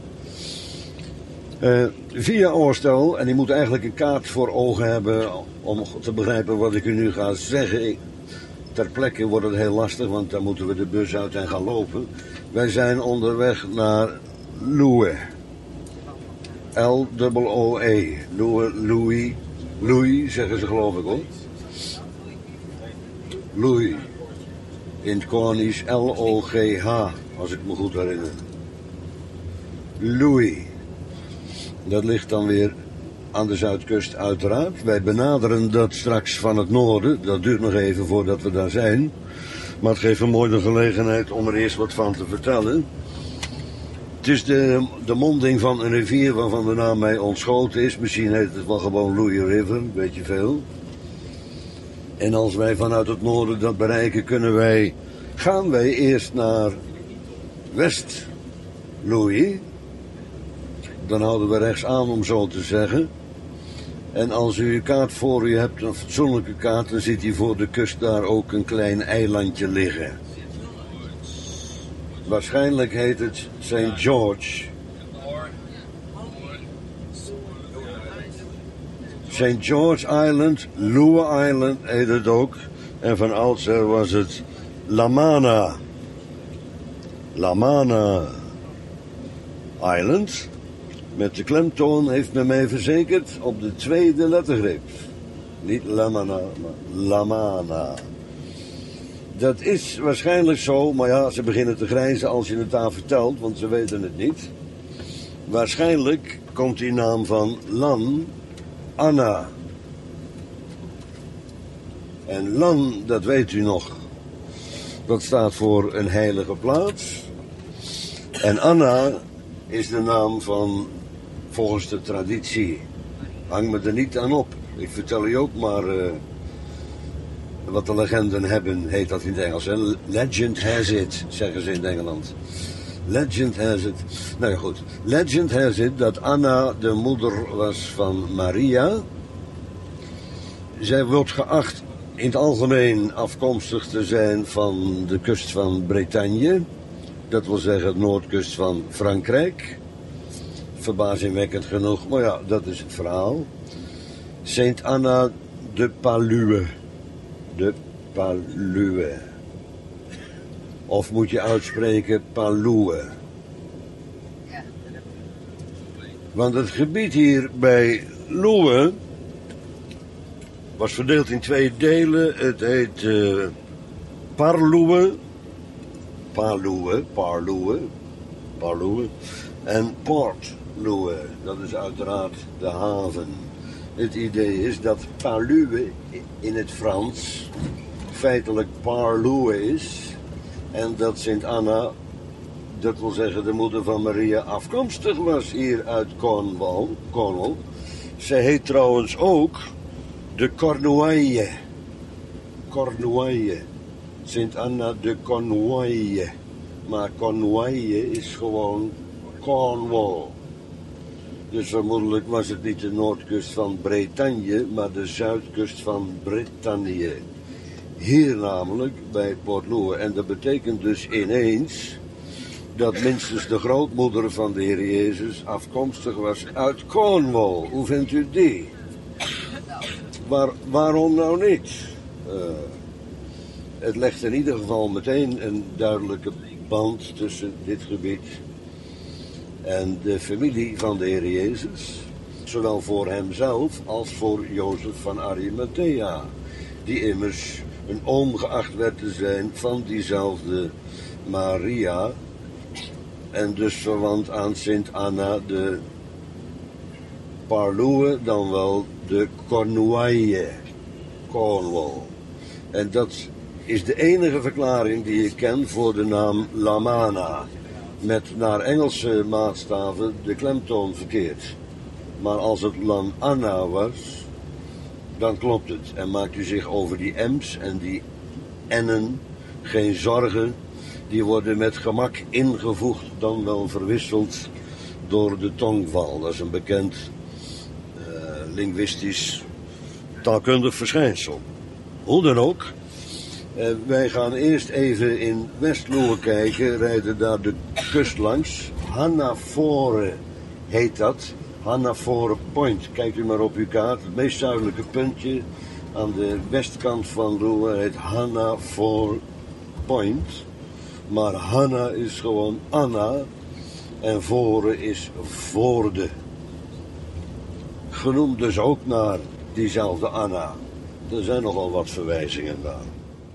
Uh, via Austell, en je moet eigenlijk een kaart voor ogen hebben om te begrijpen wat ik u nu ga zeggen. Ik, ter plekke wordt het heel lastig, want dan moeten we de bus uit en gaan lopen. Wij zijn onderweg naar Louis. L O O E. Louis, Louis, Louis zeggen ze geloof ik hoor. Louis. In het Cornisch L O G H, als ik me goed herinner. Louis. Dat ligt dan weer aan de zuidkust uiteraard. Wij benaderen dat straks van het noorden. Dat duurt nog even voordat we daar zijn. Maar het geeft een mooie gelegenheid om er eerst wat van te vertellen. Het is de, de monding van een rivier waarvan de naam mij ontschoten is. Misschien heet het wel gewoon Louis River, weet je veel. En als wij vanuit het noorden dat bereiken, kunnen wij, gaan wij eerst naar West Louis. Dan houden we rechts aan, om zo te zeggen. En als u uw kaart voor u hebt, een fatsoenlijke kaart, dan ziet u voor de kust daar ook een klein eilandje liggen. Waarschijnlijk heet het Saint George. Saint George Island, Louis Island heet het ook. En van oudsher was het La Mana. La Mana Island. Met de klemtoon heeft men mij verzekerd op de tweede lettergreep. Niet La Mana, maar La Mana. Dat is waarschijnlijk zo, maar ja, ze beginnen te grijnzen als je het aan vertelt, want ze weten het niet. Waarschijnlijk komt die naam van Lan Anna. En Lan, dat weet u nog, dat staat voor een heilige plaats. En Anna is de naam van, volgens de traditie, hang me er niet aan op. Ik vertel u ook maar uh, wat de legenden hebben, heet dat in het Engels. Hè? Legend has it, zeggen ze in Engeland. Legend has it. Nou ja, goed. Legend has it dat Anna de moeder was van Maria. Zij wordt geacht in het algemeen afkomstig te zijn van de kust van Bretagne. Dat wil zeggen de noordkust van Frankrijk. Verbazingwekkend genoeg, maar ja, dat is het verhaal. Saint Anna de Paluwe. De Paluwe. Of moet je uitspreken Paluwe. Want het gebied hier bij Louis was verdeeld in twee delen. Het heet uh, Parlouwe. Parlouwe, Parlouwe, Parlouwe. En Port Louis, dat is uiteraard de haven. Het idee is dat Paluwe in het Frans feitelijk Parlouwe is. En dat Sint Anna, dat wil zeggen de moeder van Maria, afkomstig was hier uit Cornwall. Cornwall. Zij heet trouwens ook de Cornouaille. Cornouaille. Sint Anna de Cornouaille. Maar Cornouaille is gewoon Cornwall. Dus vermoedelijk was het niet de noordkust van Bretagne, maar de zuidkust van Bretagne. Hier namelijk, bij Port Louis. En dat betekent dus ineens dat minstens de grootmoeder van de Heer Jezus afkomstig was uit Cornwall. Hoe vindt u die? Waar, waarom nou niet? Uh, het legt in ieder geval meteen een duidelijke band tussen dit gebied en de familie van de Heer Jezus. Zowel voor hemzelf als voor Jozef van Arimathea. Die immers een oom geacht werd te zijn van diezelfde Maria. En dus verwant aan Sint Anna de Parlouwe, dan wel de Cornouaille. Cornwall. En dat is de enige verklaring die ik ken voor de naam Lamana. Met naar Engelse maatstaven de klemtoon verkeerd. Maar als het Lamana was, dan klopt het. En maakt u zich over die M's en die N'en geen zorgen. Die worden met gemak ingevoegd, dan wel verwisseld door de tongval. Dat is een bekend uh, linguïstisch taalkundig verschijnsel. Hoe dan ook. Uh, wij gaan eerst even in Westloer kijken, rijden daar de kust langs. Hannafore heet dat. Hannafore Point. Kijkt u maar op uw kaart. Het meest zuidelijke puntje aan de westkant van Loer heet Hannafore Point. Maar Hanna is gewoon Anna en Vore is Voorde. Genoemd dus ook naar diezelfde Anna. Er zijn nogal wat verwijzingen daar.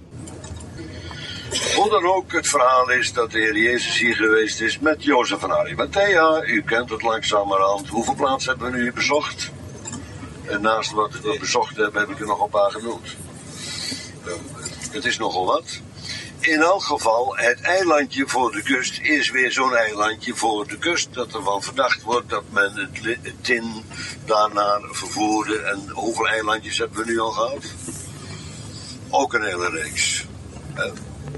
Hoe dan ook, het verhaal is dat de Heer Jezus hier geweest is met Jozef van Arimathea. U kent het langzamerhand. Hoeveel plaatsen hebben we nu bezocht? En naast wat we bezocht hebben, heb ik er nog een paar genoemd. Het is nogal wat. In elk geval, het eilandje voor de kust is weer zo'n eilandje voor de kust. Dat ervan verdacht wordt dat men het, het tin daarnaar vervoerde. En hoeveel eilandjes hebben we nu al gehad? Ook een hele reeks. Hè?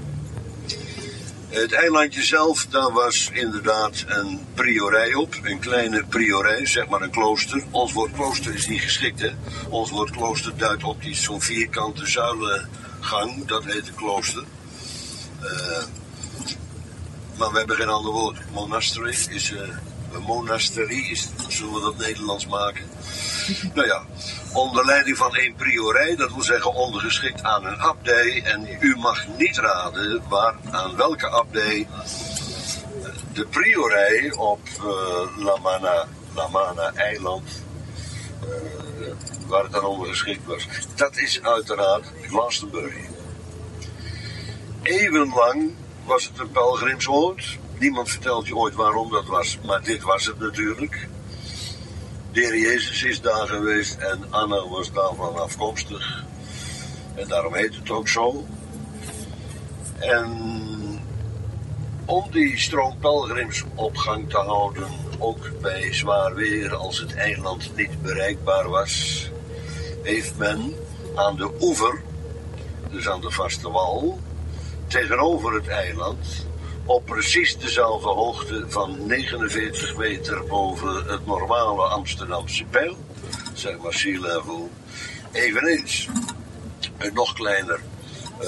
Het eilandje zelf, daar was inderdaad een priorij op. Een kleine priorij, zeg maar een klooster. Ons woord klooster is niet geschikt, hè. Ons woord klooster duidt op die zo'n vierkante zuilengang. Dat heet een klooster. Uh, maar we hebben geen ander woord. Monastery is... Uh, een monasterie is... Zullen we dat Nederlands maken? Nou ja, onder leiding van één priorij, dat wil zeggen ondergeschikt aan een abdij. En u mag niet raden waar, aan welke abdij de priorij op uh, Lamana, Lamana eiland, uh, waar het aan ondergeschikt was. Dat is uiteraard Glastonbury. Eeuwenlang was het een pelgrimsoord. Niemand vertelt je ooit waarom dat was, maar dit was het natuurlijk. De Heer Jezus is daar geweest en Anna was daarvan afkomstig. En daarom heet het ook zo. En om die stroom pelgrimsopgang te houden, ook bij zwaar weer als het eiland niet bereikbaar was, heeft men aan de oever, dus aan de vaste wal, tegenover het eiland, op precies dezelfde hoogte van negenenveertig meter boven het normale Amsterdamse peil, zeg maar sea level, eveneens een nog kleiner uh,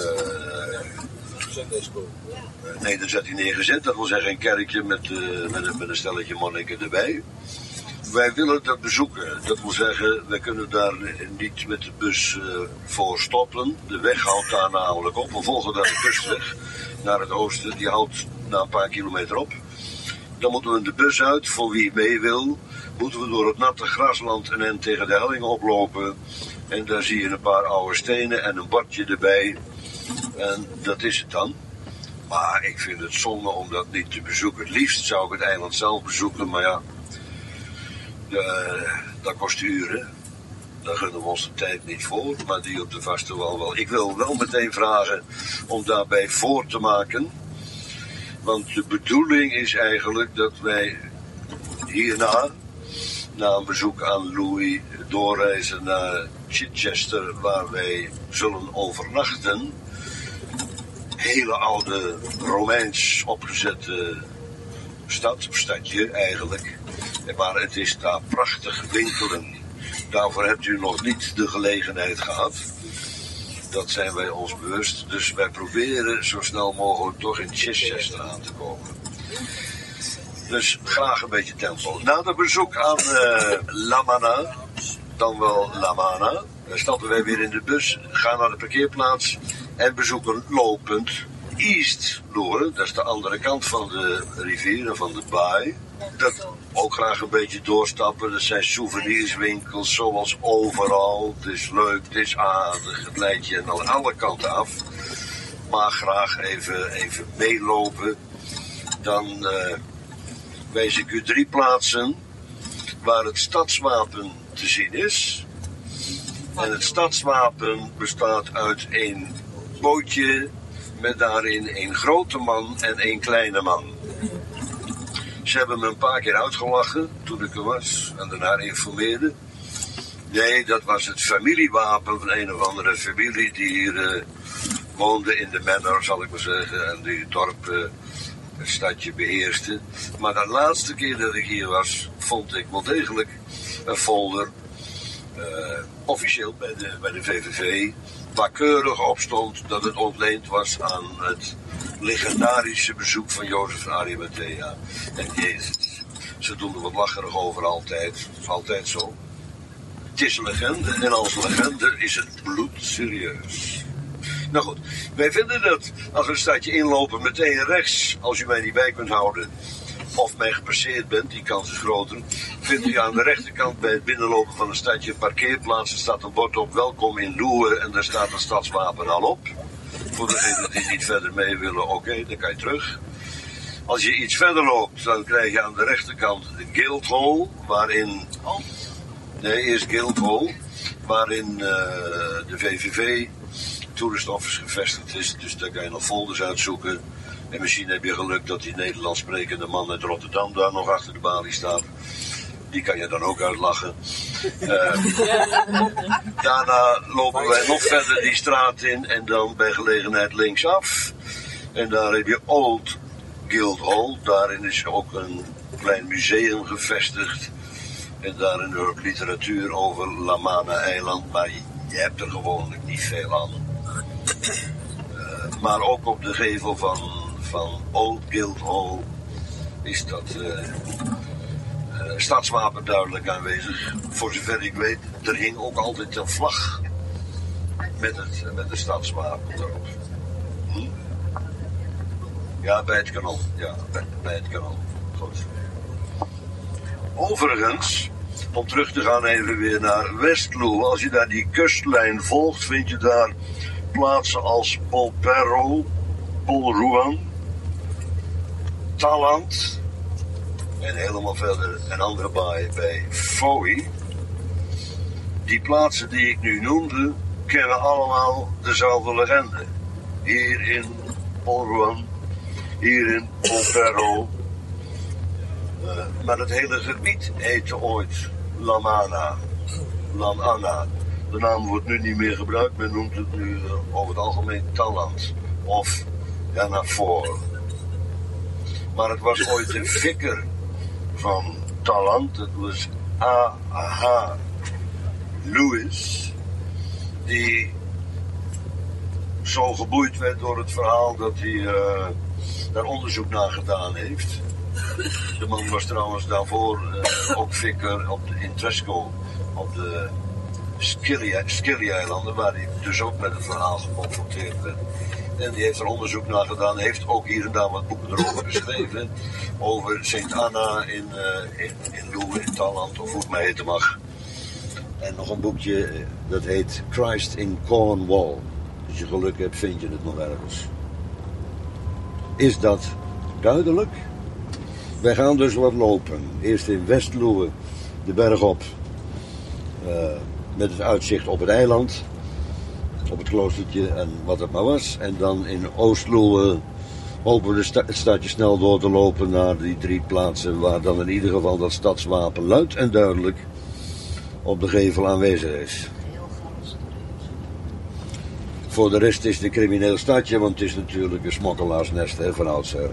nee, daar zet hij neergezet, dat wil zeggen een kerkje met, uh, met, een, met een stelletje monniken erbij. Wij willen dat bezoeken, dat wil zeggen, wij kunnen daar niet met de bus uh, voor stoppen. De weg houdt daar namelijk op, we volgen daar de kustweg naar het oosten, die houdt na een paar kilometer op. Dan moeten we de bus uit, voor wie mee wil, moeten we door het natte grasland en en tegen de helling oplopen. En daar zie je een paar oude stenen en een bordje erbij. En dat is het dan. Maar ik vind het zonde om dat niet te bezoeken. Het liefst zou ik het eiland zelf bezoeken, maar ja, uh, dat kost uren. Daar gunnen we ons de tijd niet voor, maar die op de vaste wal wel. Ik wil wel meteen vragen om daarbij voor te maken. Want de bedoeling is eigenlijk dat wij hierna, na een bezoek aan Louis, doorreizen naar Chichester, waar wij zullen overnachten. Hele oude Romeins opgezette stad, stadje eigenlijk. Maar het is daar prachtig winkelen. Daarvoor hebt u nog niet de gelegenheid gehad. Dat zijn wij ons bewust. Dus wij proberen zo snel mogelijk toch in Chichester aan te komen. Dus graag een beetje tempo. Na de bezoek aan uh, Lamana, dan wel Lamana, dan stappen wij weer in de bus, gaan naar de parkeerplaats en bezoeken looppunt East Loer. Dat is de andere kant van de rivier en van de baai. Dat ook graag een beetje doorstappen. Dat zijn souvenirswinkels zoals overal. Het is leuk, het is aardig, het leidt je aan alle kanten af. Maar graag even, even meelopen. Dan uh, wijs ik u drie plaatsen waar het stadswapen te zien is. En het stadswapen bestaat uit één bootje met daarin één grote man en één kleine man. Ze hebben me een paar keer uitgelachen toen ik er was en daarna informeerde. Nee, dat was het familiewapen van een of andere familie die hier uh, woonde in de manor, zal ik maar zeggen, en die het dorp, uh, het stadje beheerste. Maar de laatste keer dat ik hier was, vond ik wel degelijk een folder, uh, officieel bij de, bij de V V V, waar keurig op stond dat het ontleend was aan het legendarische bezoek van Jozef van Arimathea en Jezus. Ze doen er wat lacherig over altijd, dat is altijd zo. Het is een legende en als legende is het bloedserieus. Nou goed, wij vinden dat als we een stadje inlopen meteen rechts, als u mij niet bij kunt houden, of mij gepasseerd bent, die kans is groter, vindt u aan de rechterkant bij het binnenlopen van een stadje parkeerplaats, er staat een bord op, welkom in Loer, en daar staat een stadswapen al op. Voor degenen die niet verder mee willen, oké, okay, dan kan je terug. Als je iets verder loopt, dan krijg je aan de rechterkant de Guildhall, waarin... Nee, eerst Guildhall, waarin uh, de V V V Tourist Office gevestigd is. Dus daar kan je nog folders uitzoeken. En misschien heb je geluk dat die Nederlands sprekende man uit Rotterdam daar nog achter de balie staat. Die kan je dan ook uitlachen. Uh, daarna lopen wij nog verder die straat in en dan bij gelegenheid linksaf. En daar heb je Old Guildhall. Daarin is ook een klein museum gevestigd. En daarin ook literatuur over La Mana-eiland, maar je, je hebt er gewoonlijk niet veel aan. Uh, maar ook op de gevel van, van Old Guildhall is dat uh, uh, stadswapen duidelijk aanwezig. Voor zover ik weet, er hing ook altijd een vlag met het, met het stadswapen erop. Hm? Ja, bij het kanaal. Ja, bij, bij het kanaal. Goed. Overigens, om terug te gaan even weer naar Westloe. Als je daar die kustlijn volgt, vind je daar plaatsen als Polperro, Polruan, Talland en helemaal verder een andere baai bij Fowey. Die plaatsen die ik nu noemde, kennen allemaal dezelfde legende. Hier in Polruan, hier in Polperro. Uh, maar het hele gebied heette ooit Lamana, Lamana. De naam wordt nu niet meer gebruikt, men noemt het nu uh, over het algemeen Talland of Janafor. Maar het was ooit de vikker van Talland, dat was A H Lewis, die zo geboeid werd door het verhaal dat hij uh, daar onderzoek naar gedaan heeft. De man was trouwens daarvoor uh, ook vikker op de, in Tresco, op de Scilly-eilanden, waar hij dus ook met het verhaal geconfronteerd werd. En die heeft er onderzoek naar gedaan, heeft ook hier en daar wat boeken erover geschreven, over Sint Anna in, uh, in, in Loe, in Talland, of hoe het mij heten mag. En nog een boekje, dat heet Christ in Cornwall. Als je geluk hebt, vind je het nog ergens. Is dat duidelijk? Wij gaan dus wat lopen. Eerst in Westloe, de berg op, uh, met het uitzicht op het eiland, op het kloostertje en wat het maar was. En dan in Oostloe hopen we de sta- het stadje snel door te lopen naar die drie plaatsen waar dan in ieder geval dat stadswapen luid en duidelijk op de gevel aanwezig is. Voor de rest is het een crimineel stadje, want het is natuurlijk een smokkelaarsnest, hè, van oudsher.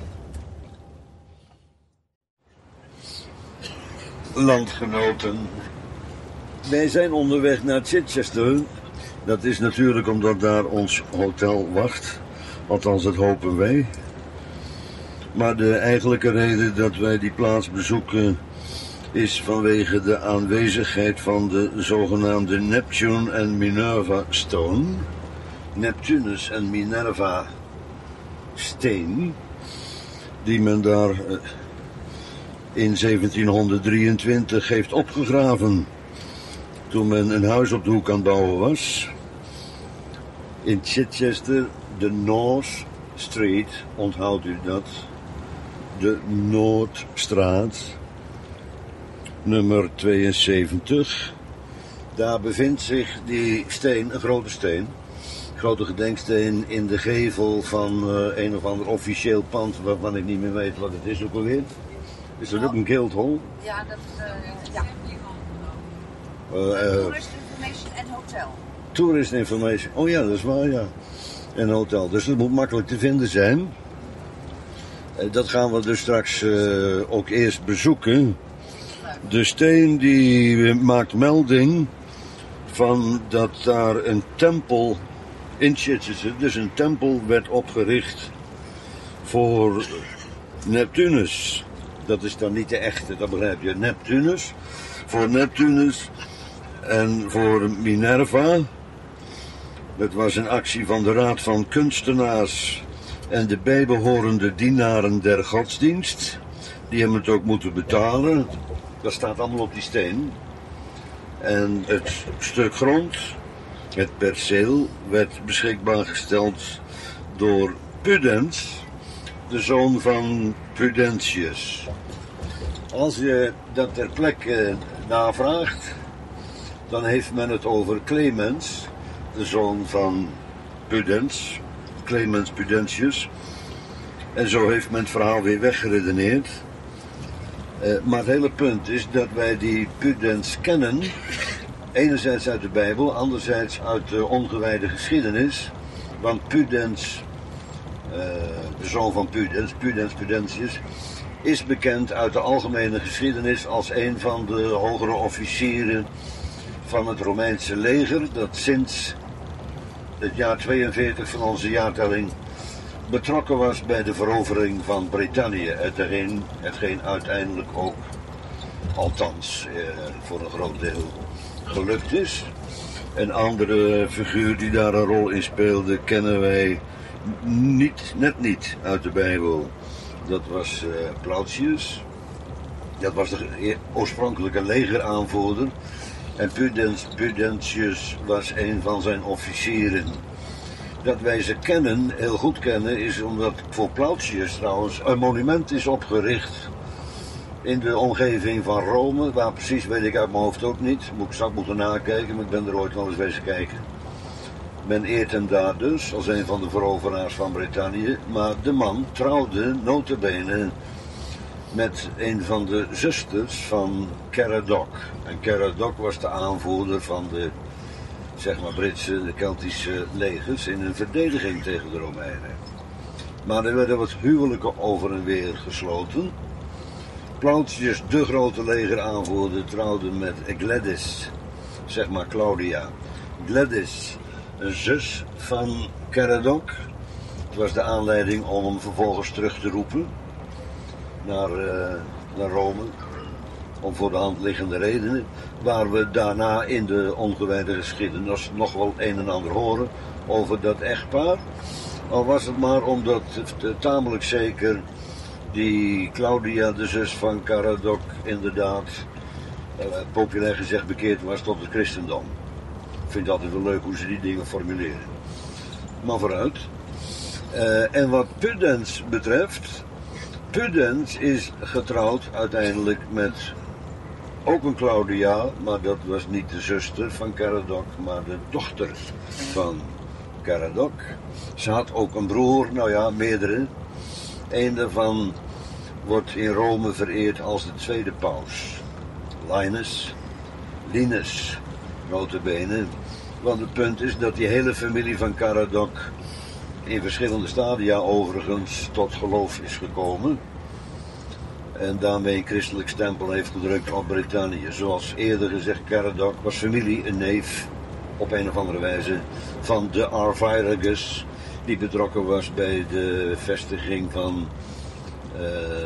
Landgenoten, wij zijn onderweg naar Chichester. Dat is natuurlijk omdat daar ons hotel wacht. Althans, dat hopen wij. Maar de eigenlijke reden dat wij die plaats bezoeken is vanwege de aanwezigheid van de zogenaamde Neptune en Minerva Stone. Neptunus en Minerva steen, die men daar in zeventienhonderddrieëntwintig heeft opgegraven toen men een huis op de hoek aan het bouwen was. In Chichester, de North Street, onthoudt u dat, de Noordstraat, nummer tweeënzeventig. Daar bevindt zich die steen, een grote steen. Een grote gedenksteen in de gevel van uh, een of ander officieel pand waarvan ik niet meer weet wat het is ook alweer. Is dat ook een Guildhall? Ja, dat uh, ja. Uh, uh, Tourist Information en Hotel. Tourist Information. Oh ja, dat is waar, ja. En hotel. Dus dat moet makkelijk te vinden zijn. Uh, dat gaan we dus straks uh, ook eerst bezoeken. De steen die maakt melding van dat daar een tempel in Chichester, dus een tempel werd opgericht voor Neptunus. Dat is dan niet de echte, dat begrijp je. Neptunus. Voor Neptunus en voor Minerva. Dat was een actie van de Raad van Kunstenaars en de bijbehorende dienaren der godsdienst. Die hebben het ook moeten betalen. Dat staat allemaal op die steen. En het stuk grond, het perceel, werd beschikbaar gesteld door Pudens, de zoon van Pudentius. Als je dat ter plekke navraagt, dan heeft men het over Clemens, de zoon van Pudens, Clemens Pudentius. En zo heeft men het verhaal weer weggeredeneerd. Uh, maar het hele punt is dat wij die Pudens kennen, enerzijds uit de Bijbel, anderzijds uit de ongewijde geschiedenis. Want Pudens, uh, de zoon van Pudens, Pudens Pudentius, is bekend uit de algemene geschiedenis als een van de hogere officieren van het Romeinse leger, dat sinds het jaar tweeënveertig van onze jaartelling betrokken was bij de verovering van Brittannië. Hetgeen, hetgeen uiteindelijk ook, althans eh, voor een groot deel, gelukt is. Een andere figuur die daar een rol in speelde kennen wij niet, net niet uit de Bijbel. Dat was uh, Plautius. Dat was de oorspronkelijke legeraanvoerder. En Pudens, Pudentius was een van zijn officieren. Dat wij ze kennen, heel goed kennen, is omdat voor Plautius trouwens een monument is opgericht in de omgeving van Rome. Waar precies weet ik uit mijn hoofd ook niet. Moet ik straks moeten nakijken, maar ik ben er ooit wel eens wezen kijken. Men eert hem daar dus als een van de veroveraars van Brittannië. Maar de man trouwde nota bene met een van de zusters van Caradoc. En Caradoc was de aanvoerder van de, zeg maar, Britse, de Keltische legers in een verdediging tegen de Romeinen. Maar er werden wat huwelijken over en weer gesloten. Plautius, de grote legeraanvoerder, trouwde met Gladys, zeg maar Claudia. Gladys, een zus van Caradoc. Het was de aanleiding om hem vervolgens terug te roepen naar, uh, naar Rome. Om voor de hand liggende redenen. Waar we daarna in de ongewijde geschiedenis nog wel een en ander horen over dat echtpaar. Al was het maar omdat het tamelijk zeker die Claudia, de zus van Caradoc, inderdaad, uh, populair gezegd, bekeerd was tot het christendom. Ik vind het altijd wel leuk hoe ze die dingen formuleren. Maar vooruit. Uh, en wat Pudens betreft, Pudens is getrouwd uiteindelijk met ook een Claudia, maar dat was niet de zuster van Caradoc, maar de dochter van Caradoc. Ze had ook een broer, nou ja, meerdere. Een daarvan wordt in Rome vereerd als de tweede paus. Linus, Linus, nota bene. Want het punt is dat die hele familie van Caradoc in verschillende stadia overigens tot geloof is gekomen. En daarmee een christelijk stempel heeft gedrukt op Brittannië. Zoals eerder gezegd, Caradoc was familie, een neef, op een of andere wijze, van de Arviragus, die betrokken was bij de vestiging van uh,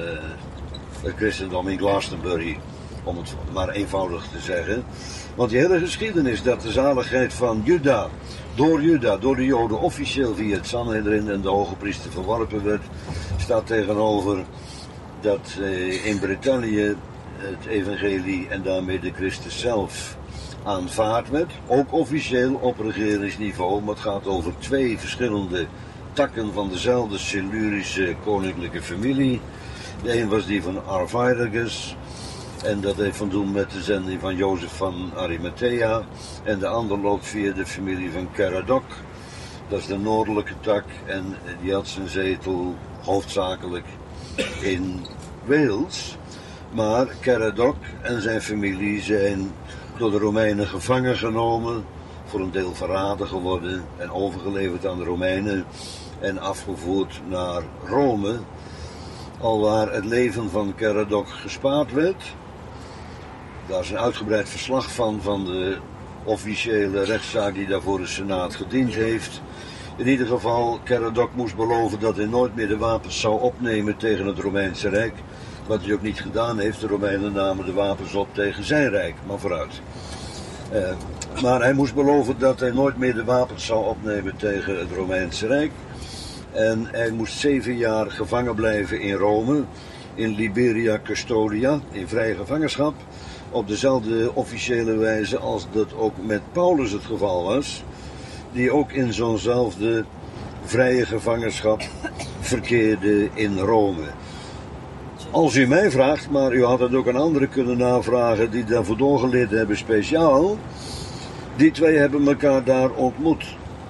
het christendom in Glastonbury, om het maar eenvoudig te zeggen. Want die hele geschiedenis dat de zaligheid van Juda, door Juda, door de Joden officieel via het Sanhedrin en de hoge priester verworpen werd, staat tegenover dat eh, in Brittannië het evangelie en daarmee de Christus zelf aanvaard werd. Ook officieel op regeringsniveau, maar het gaat over twee verschillende takken van dezelfde Silurische koninklijke familie. De een was die van Arviragus En dat heeft van doen met de zending van Jozef van Arimathea. En de ander loopt via de familie van Caradoc. Dat is de noordelijke tak. En die had zijn zetel hoofdzakelijk in Wales. Maar Caradoc en zijn familie zijn door de Romeinen gevangen genomen. Voor een deel verraden geworden en overgeleverd aan de Romeinen. En afgevoerd naar Rome. Alwaar het leven van Caradoc gespaard werd. Daar is een uitgebreid verslag van, van de officiële rechtszaak die daarvoor de Senaat gediend heeft. In ieder geval, Caradoc moest beloven dat hij nooit meer de wapens zou opnemen tegen het Romeinse Rijk. Wat hij ook niet gedaan heeft. De Romeinen namen de wapens op tegen zijn rijk, maar vooruit. Uh, maar hij moest beloven dat hij nooit meer de wapens zou opnemen tegen het Romeinse Rijk. En hij moest zeven jaar gevangen blijven in Rome, in Liberia Custodia, in vrije gevangenschap. Op dezelfde officiële wijze als dat ook met Paulus het geval was. Die ook in zo'nzelfde vrije gevangenschap verkeerde in Rome. Als u mij vraagt, maar u had het ook aan anderen kunnen navragen die daarvoor doorgeleerd hebben speciaal. Die twee hebben elkaar daar ontmoet.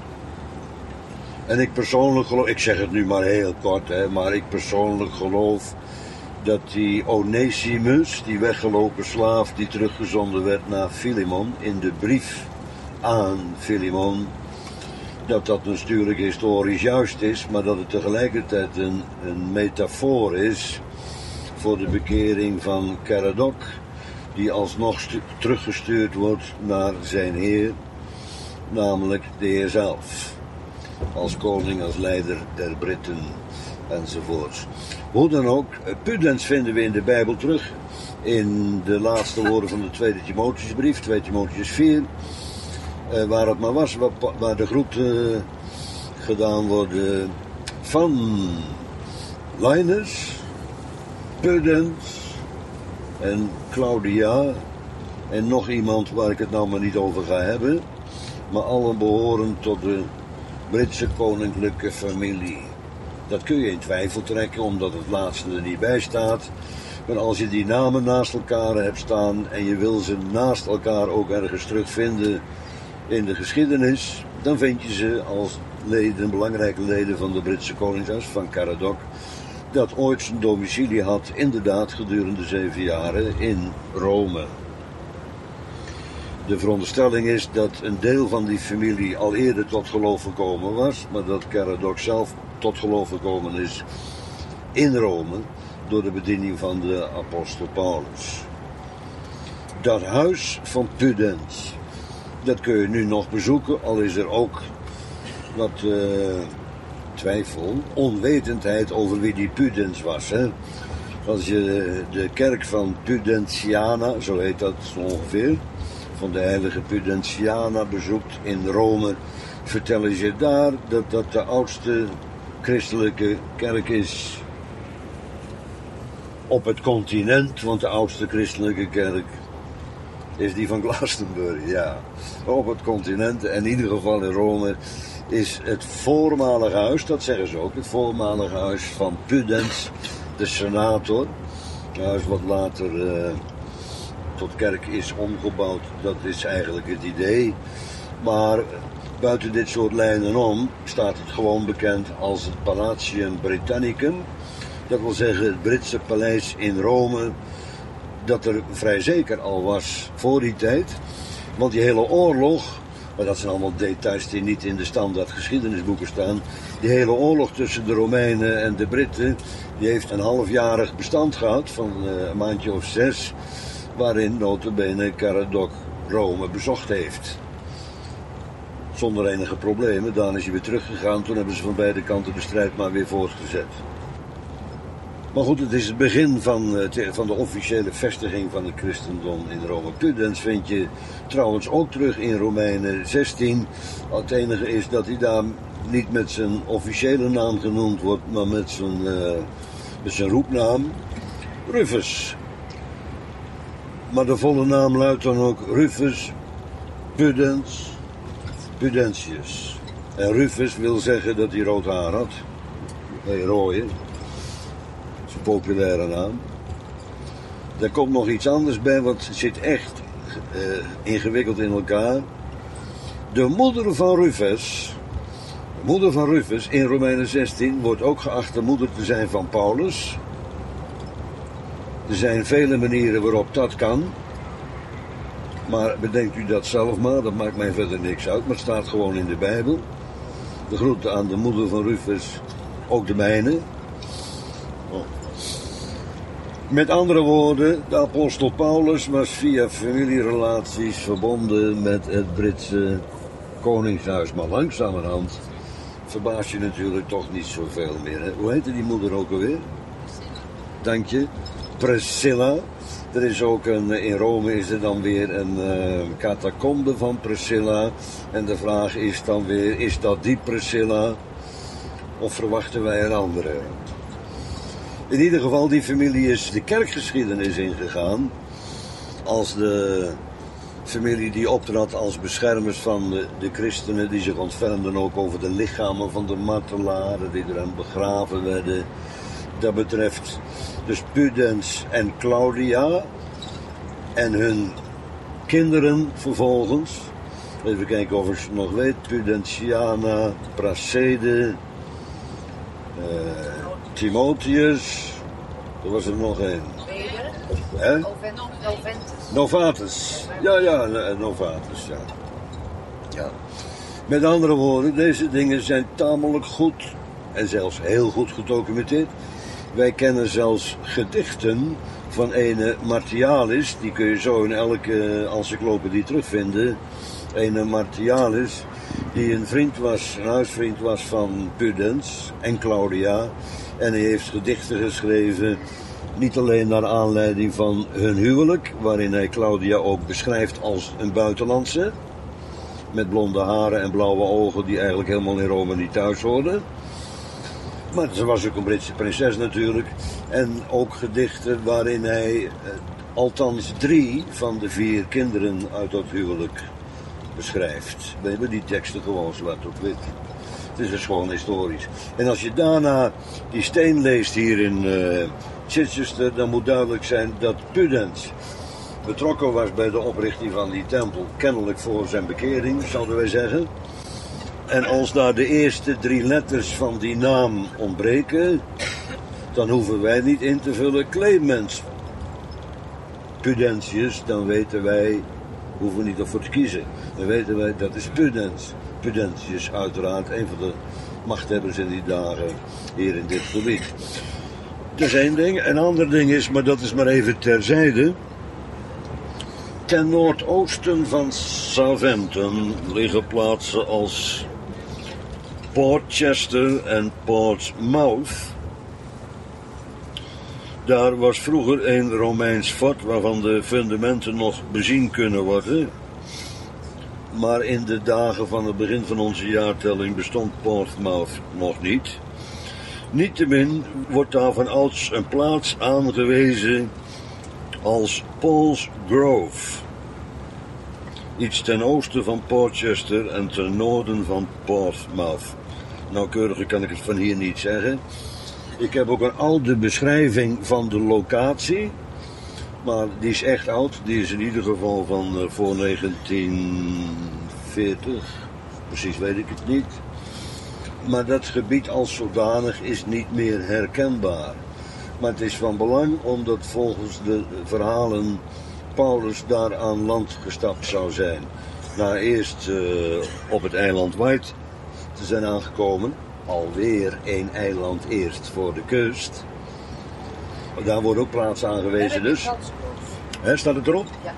En ik persoonlijk geloof, ik zeg het nu maar heel kort, hè, maar ik persoonlijk geloof dat die Onesimus, die weggelopen slaaf die teruggezonden werd naar Filemon, in de brief aan Filemon, dat dat natuurlijk historisch juist is, maar dat het tegelijkertijd een, een metafoor is voor de bekering van Caradoc, die alsnog stu- teruggestuurd wordt naar zijn heer, namelijk de heer zelf. Als koning, als leider der Britten, enzovoort. Hoe dan ook, Pudens vinden we in de Bijbel terug, in de laatste woorden van de tweede Timotheusbrief, twee Timotheus vier, eh, waar het maar was, waar, waar de groeten uh, gedaan worden van Linus, Pudens en Claudia en nog iemand waar ik het nou maar niet over ga hebben, maar allen behoren tot de Britse koninklijke familie. Dat kun je in twijfel trekken, omdat het laatste er niet bij staat. Maar als je die namen naast elkaar hebt staan en je wil ze naast elkaar ook ergens terugvinden in de geschiedenis, dan vind je ze als leden, belangrijke leden van de Britse koningshuis, van Caradoc, dat ooit zijn domicilie had, inderdaad gedurende zeven jaren in Rome. De veronderstelling is dat een deel van die familie al eerder tot geloof gekomen was, maar dat Caradoc zelf tot geloof gekomen is in Rome door de bediening van de apostel Paulus. Dat huis van Pudens, dat kun je nu nog bezoeken, al is er ook wat uh, twijfel, onwetendheid over wie die Pudens was. Hè? Als je de kerk van Pudentiana, zo heet dat zo ongeveer, van de heilige Pudentiana bezoekt in Rome, vertellen ze daar dat dat de oudste christelijke kerk is op het continent, want de oudste christelijke kerk is die van Glastonbury, ja. Op het continent, en in ieder geval in Rome, is het voormalige huis, dat zeggen ze ook, het voormalige huis van Pudens, de senator. Het huis wat later uh, tot kerk is omgebouwd, dat is eigenlijk het idee. Maar buiten dit soort lijnen om staat het gewoon bekend als het Palatium Britannicum. Dat wil zeggen het Britse paleis in Rome, dat er vrij zeker al was voor die tijd. Want die hele oorlog, maar dat zijn allemaal details die niet in de standaard geschiedenisboeken staan. Die hele oorlog tussen de Romeinen en de Britten, die heeft een halfjarig bestand gehad van een maandje of zes, waarin nota bene Caradoc Rome bezocht heeft. Zonder enige problemen, daarna is hij weer teruggegaan, toen hebben ze van beide kanten de strijd maar weer voortgezet. Maar goed, het is het begin van, van de officiële vestiging van het christendom in Rome. Pudens vind je trouwens ook terug in Romeinen zestien. Het enige is dat hij daar niet met zijn officiële naam genoemd wordt, maar met zijn, uh, met zijn roepnaam Rufus. Maar de volle naam luidt dan ook Rufus Pudens Pudentius. En Rufus wil zeggen dat hij rood haar had. Nee, rooie. Populaire naam. Daar komt nog iets anders bij, want het zit echt uh, ingewikkeld in elkaar. De moeder van Rufus, de moeder van Rufus in Romeinen zestien wordt ook geacht de moeder te zijn van Paulus. Er zijn vele manieren waarop dat kan. Maar bedenkt u dat zelf maar, dat maakt mij verder niks uit. Maar het staat gewoon in de Bijbel. De groeten aan de moeder van Rufus, ook de mijne. Oh. Met andere woorden, de apostel Paulus was via familierelaties verbonden met het Britse koningshuis. Maar langzamerhand verbaas je natuurlijk toch niet zoveel meer. Hè? Hoe heette die moeder ook alweer? Dank je. Priscilla. Er is ook een, in Rome is er dan weer een uh, catacombe van Priscilla. En de vraag is dan weer, is dat die Priscilla? Of verwachten wij een andere? In ieder geval, die familie is de kerkgeschiedenis ingegaan. Als de familie die optrad als beschermers van de, de christenen. Die zich ontfermden ook over de lichamen van de martelaren. Die erin begraven werden. Dat betreft dus Pudens en Claudia en hun kinderen vervolgens. Even kijken of ik het nog weet. Pudentiana, Pracede, uh, Timotheus. Er was er nog één. Hè? Noventus. Novatus. Ja, ja, Novatus, ja. ja. Met andere woorden, deze dingen zijn tamelijk goed en zelfs heel goed gedocumenteerd. Wij kennen zelfs gedichten van ene Martialis, die kun je zo in elke encyclopedie terugvinden. Ene Martialis, die een vriend was, een huisvriend was van Pudens en Claudia. En hij heeft gedichten geschreven, niet alleen naar aanleiding van hun huwelijk, waarin hij Claudia ook beschrijft als een buitenlandse. Met blonde haren en blauwe ogen die eigenlijk helemaal in Rome niet thuis hoorden. Maar ze was ook een Britse prinses natuurlijk. En ook gedichten waarin hij eh, althans drie van de vier kinderen uit dat huwelijk beschrijft. We hebben die teksten gewoon zwart op wit. Het is dus gewoon historisch. En als je daarna die steen leest hier in uh, Chichester, dan moet duidelijk zijn dat Pudens betrokken was bij de oprichting van die tempel. Kennelijk voor zijn bekering, zouden wij zeggen. En als daar de eerste drie letters van die naam ontbreken, dan hoeven wij niet in te vullen Clemens Pudentius. Dan weten wij, hoeven we niet ervoor te kiezen. Dan weten wij, dat is Pudens. Pudentius uiteraard, een van de machthebbers in die dagen hier in dit gebied. Dat is één ding. Een ander ding is, maar dat is maar even terzijde. Ten noordoosten van Southampton liggen plaatsen als Portchester en Portsmouth. Daar was vroeger een Romeins fort waarvan de fundamenten nog bezien kunnen worden. Maar in de dagen van het begin van onze jaartelling bestond Portsmouth nog niet. Niettemin wordt daar van ouds een plaats aangewezen als Paul's Grove. Iets ten oosten van Portchester en ten noorden van Portsmouth. Nauwkeuriger kan ik het van hier niet zeggen. Ik heb ook een oude beschrijving van de locatie. Maar die is echt oud. Die is in ieder geval van uh, voor negentien veertig. Precies weet ik het niet. Maar dat gebied als zodanig is niet meer herkenbaar. Maar het is van belang omdat volgens de verhalen Paulus daar aan land gestapt zou zijn. Na eerst uh, op het eiland Wight te zijn aangekomen. Alweer één eiland eerst voor de kust. Daar wordt ook plaats aangewezen dus. He, staat het erop? Ja.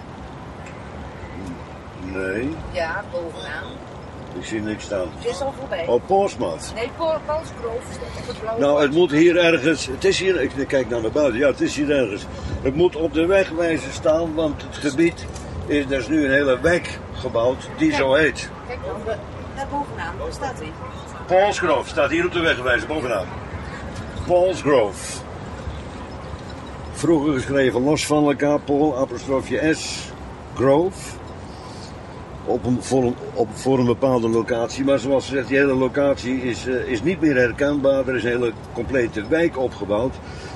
Nee, Ja, bovenaan. ik zie niks staan. Het is al voorbij. Oh, Portsmouth. Nee, Paul's Grove staat op het blauwe. Nou, het moet hier ergens, het is hier, ik kijk naar naar buiten, ja, het is hier ergens. Het moet op de wegwijzer staan, want het gebied is, er is nu een hele wijk gebouwd die Kijk. zo heet. Kijk dan, daar bovenaan, daar staat hij. Paul's Grove, staat hier op de wegwijzer, bovenaan. Paul's Grove. Vroeger geschreven los van elkaar, Paul, apostrofje S, Grove. Op een, voor, een, op, voor een bepaalde locatie. Maar zoals gezegd, die hele locatie is, uh, is niet meer herkenbaar. Er is een hele complete wijk opgebouwd.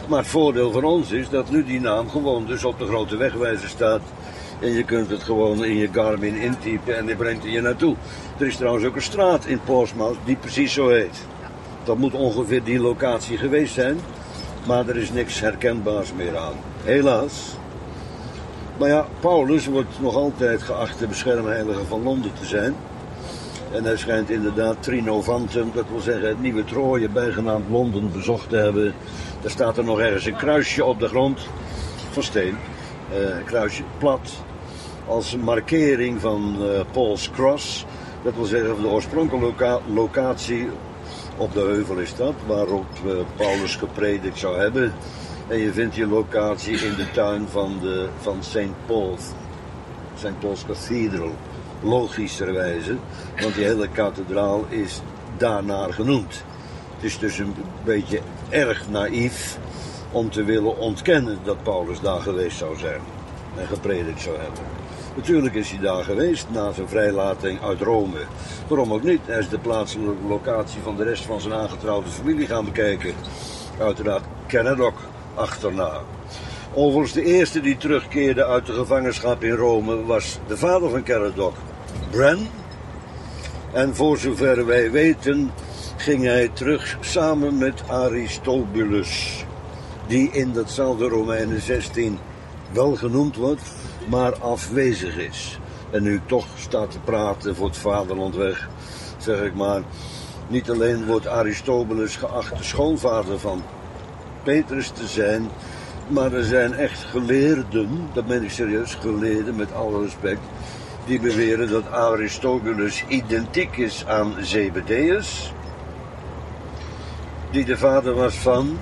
Maar het voordeel van ons is dat nu die naam gewoon dus op de grote wegwijzer staat. En je kunt het gewoon in je Garmin intypen en die brengt er je naartoe. Er is trouwens ook een straat in Portsmouth die precies zo heet. Dat moet ongeveer die locatie geweest zijn. Maar er is niks herkenbaars meer aan. Helaas. Maar ja, Paulus wordt nog altijd geacht de beschermheilige van Londen te zijn. En hij schijnt inderdaad Trinovantum, dat wil zeggen het nieuwe Troje, bijgenaamd Londen, bezocht te hebben. Daar staat er nog ergens een kruisje op de grond van steen. Uh, een kruisje plat. Als markering van uh, Paul's Cross. Dat wil zeggen de oorspronkelijke loca- locatie op de heuvel is dat, waarop uh, Paulus gepredikt zou hebben. En je vindt die locatie in de tuin van, de, van Saint Paul's. Saint Paul's Cathedral. Logischerwijze, want die hele kathedraal is daarnaar genoemd. Het is dus een beetje erg naïef om te willen ontkennen dat Paulus daar geweest zou zijn en gepredikt zou hebben. Natuurlijk is hij daar geweest na zijn vrijlating uit Rome. Waarom ook niet? Hij is de plaatselijke locatie van de rest van zijn aangetrouwde familie gaan bekijken. Uiteraard Caradoc achterna. Overigens de eerste die terugkeerde uit de gevangenschap in Rome was de vader van Caradoc, Bran. En voor zover wij weten ging hij terug samen met Aristobulus, die in datzelfde Romeinen zestien wel genoemd wordt, maar afwezig is. En nu ik toch sta te praten voor het vaderland weg, zeg ik maar, niet alleen wordt Aristobulus geacht de schoonvader van Petrus te zijn, maar er zijn echt geleerden, dat meen ik serieus, geleerden met alle respect, die beweren dat Aristobulus identiek is aan Zebedeus, die de vader was van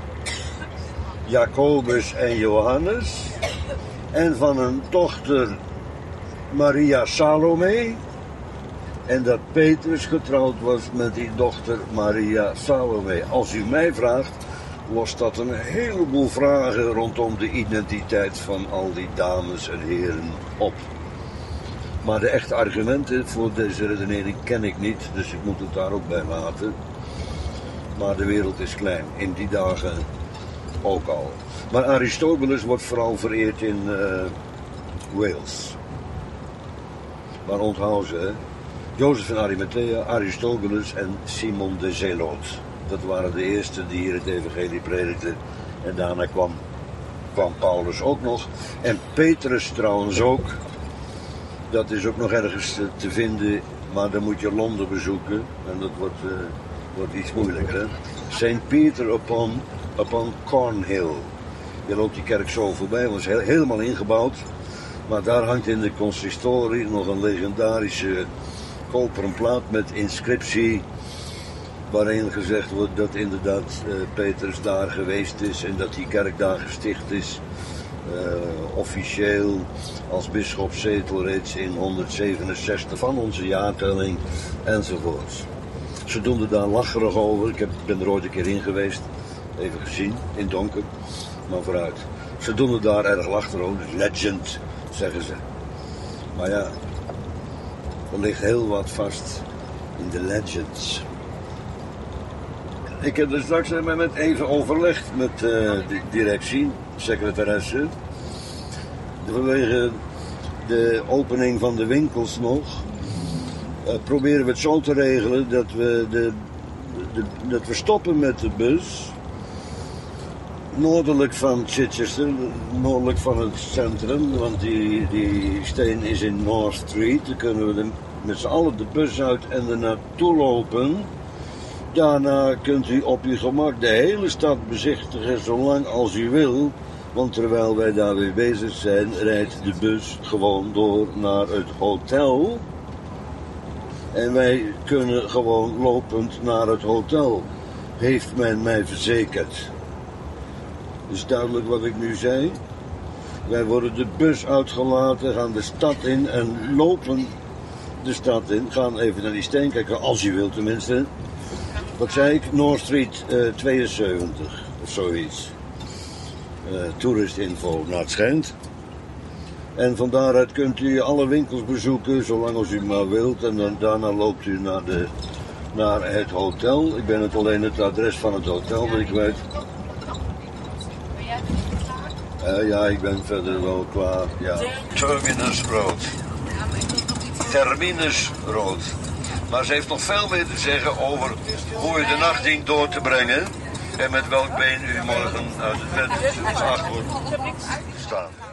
Jacobus en Johannes, en van een dochter Maria Salome, en dat Petrus getrouwd was met die dochter Maria Salome. Als u mij vraagt, lost dat een heleboel vragen rondom de identiteit van al die dames en heren op. Maar de echte argumenten voor deze redenering ken ik niet, dus ik moet het daar ook bij laten. Maar de wereld is klein, in die dagen ook al. Maar Aristobulus wordt vooral vereerd in uh, Wales. Maar onthoud ze, hè? Jozef van Arimathea, Aristobulus en Simon de Zeloot. Dat waren de eerste die hier het evangelie predikten. En daarna kwam, kwam Paulus ook nog. En Petrus trouwens ook. Dat is ook nog ergens te vinden, maar dan moet je Londen bezoeken. En dat wordt, uh, wordt iets moeilijker. Saint Peter upon, upon Cornhill. Je loopt die kerk zo voorbij, want het is helemaal ingebouwd. Maar daar hangt in de consistorie nog een legendarische koperen plaat met inscriptie, waarin gezegd wordt dat inderdaad uh, Petrus daar geweest is en dat die kerk daar gesticht is. Uh, officieel als bisschopszetel reeds in honderdzevenenzestig van onze jaartelling enzovoort. Ze doen er daar lacherig over. Ik heb, ben er ooit een keer in geweest, even gezien, in donker, maar vooruit. Ze doen er daar erg lacherig over, legend zeggen ze. Maar ja, er ligt heel wat vast in de legends. Ik heb er straks met even overlegd met uh, de directie, secretaresse. Vanwege de opening van de winkels nog, uh, proberen we het zo te regelen dat we, de, de, dat we stoppen met de bus noordelijk van Chichester, noordelijk van het centrum, want die, die steen is in North Street. Dan kunnen we de, met z'n allen de bus uit en er naartoe lopen. Daarna kunt u op uw gemak de hele stad bezichtigen zolang als u wil. Want terwijl wij daar weer bezig zijn, rijdt de bus gewoon door naar het hotel. En wij kunnen gewoon lopend naar het hotel, heeft men mij verzekerd. Is duidelijk wat ik nu zei? Wij worden de bus uitgelaten, gaan de stad in en lopen de stad in. Gaan even naar die steen kijken, als u wilt tenminste. Wat zei ik? North Street uh, tweeënzeventig of zoiets. Uh, tourist info naar het schijnt. En van daaruit kunt u alle winkels bezoeken, zolang als u maar wilt. En dan, daarna loopt u naar, de, naar het hotel. Ik ben het alleen het adres van het hotel dat ik weet. Uh, ja, ik ben verder wel klaar. Ja. Terminus rood. Terminus rood. Maar ze heeft nog veel meer te zeggen over hoe u de nacht dient door te brengen. En met welk been u morgen uit het bed acht wordt staan.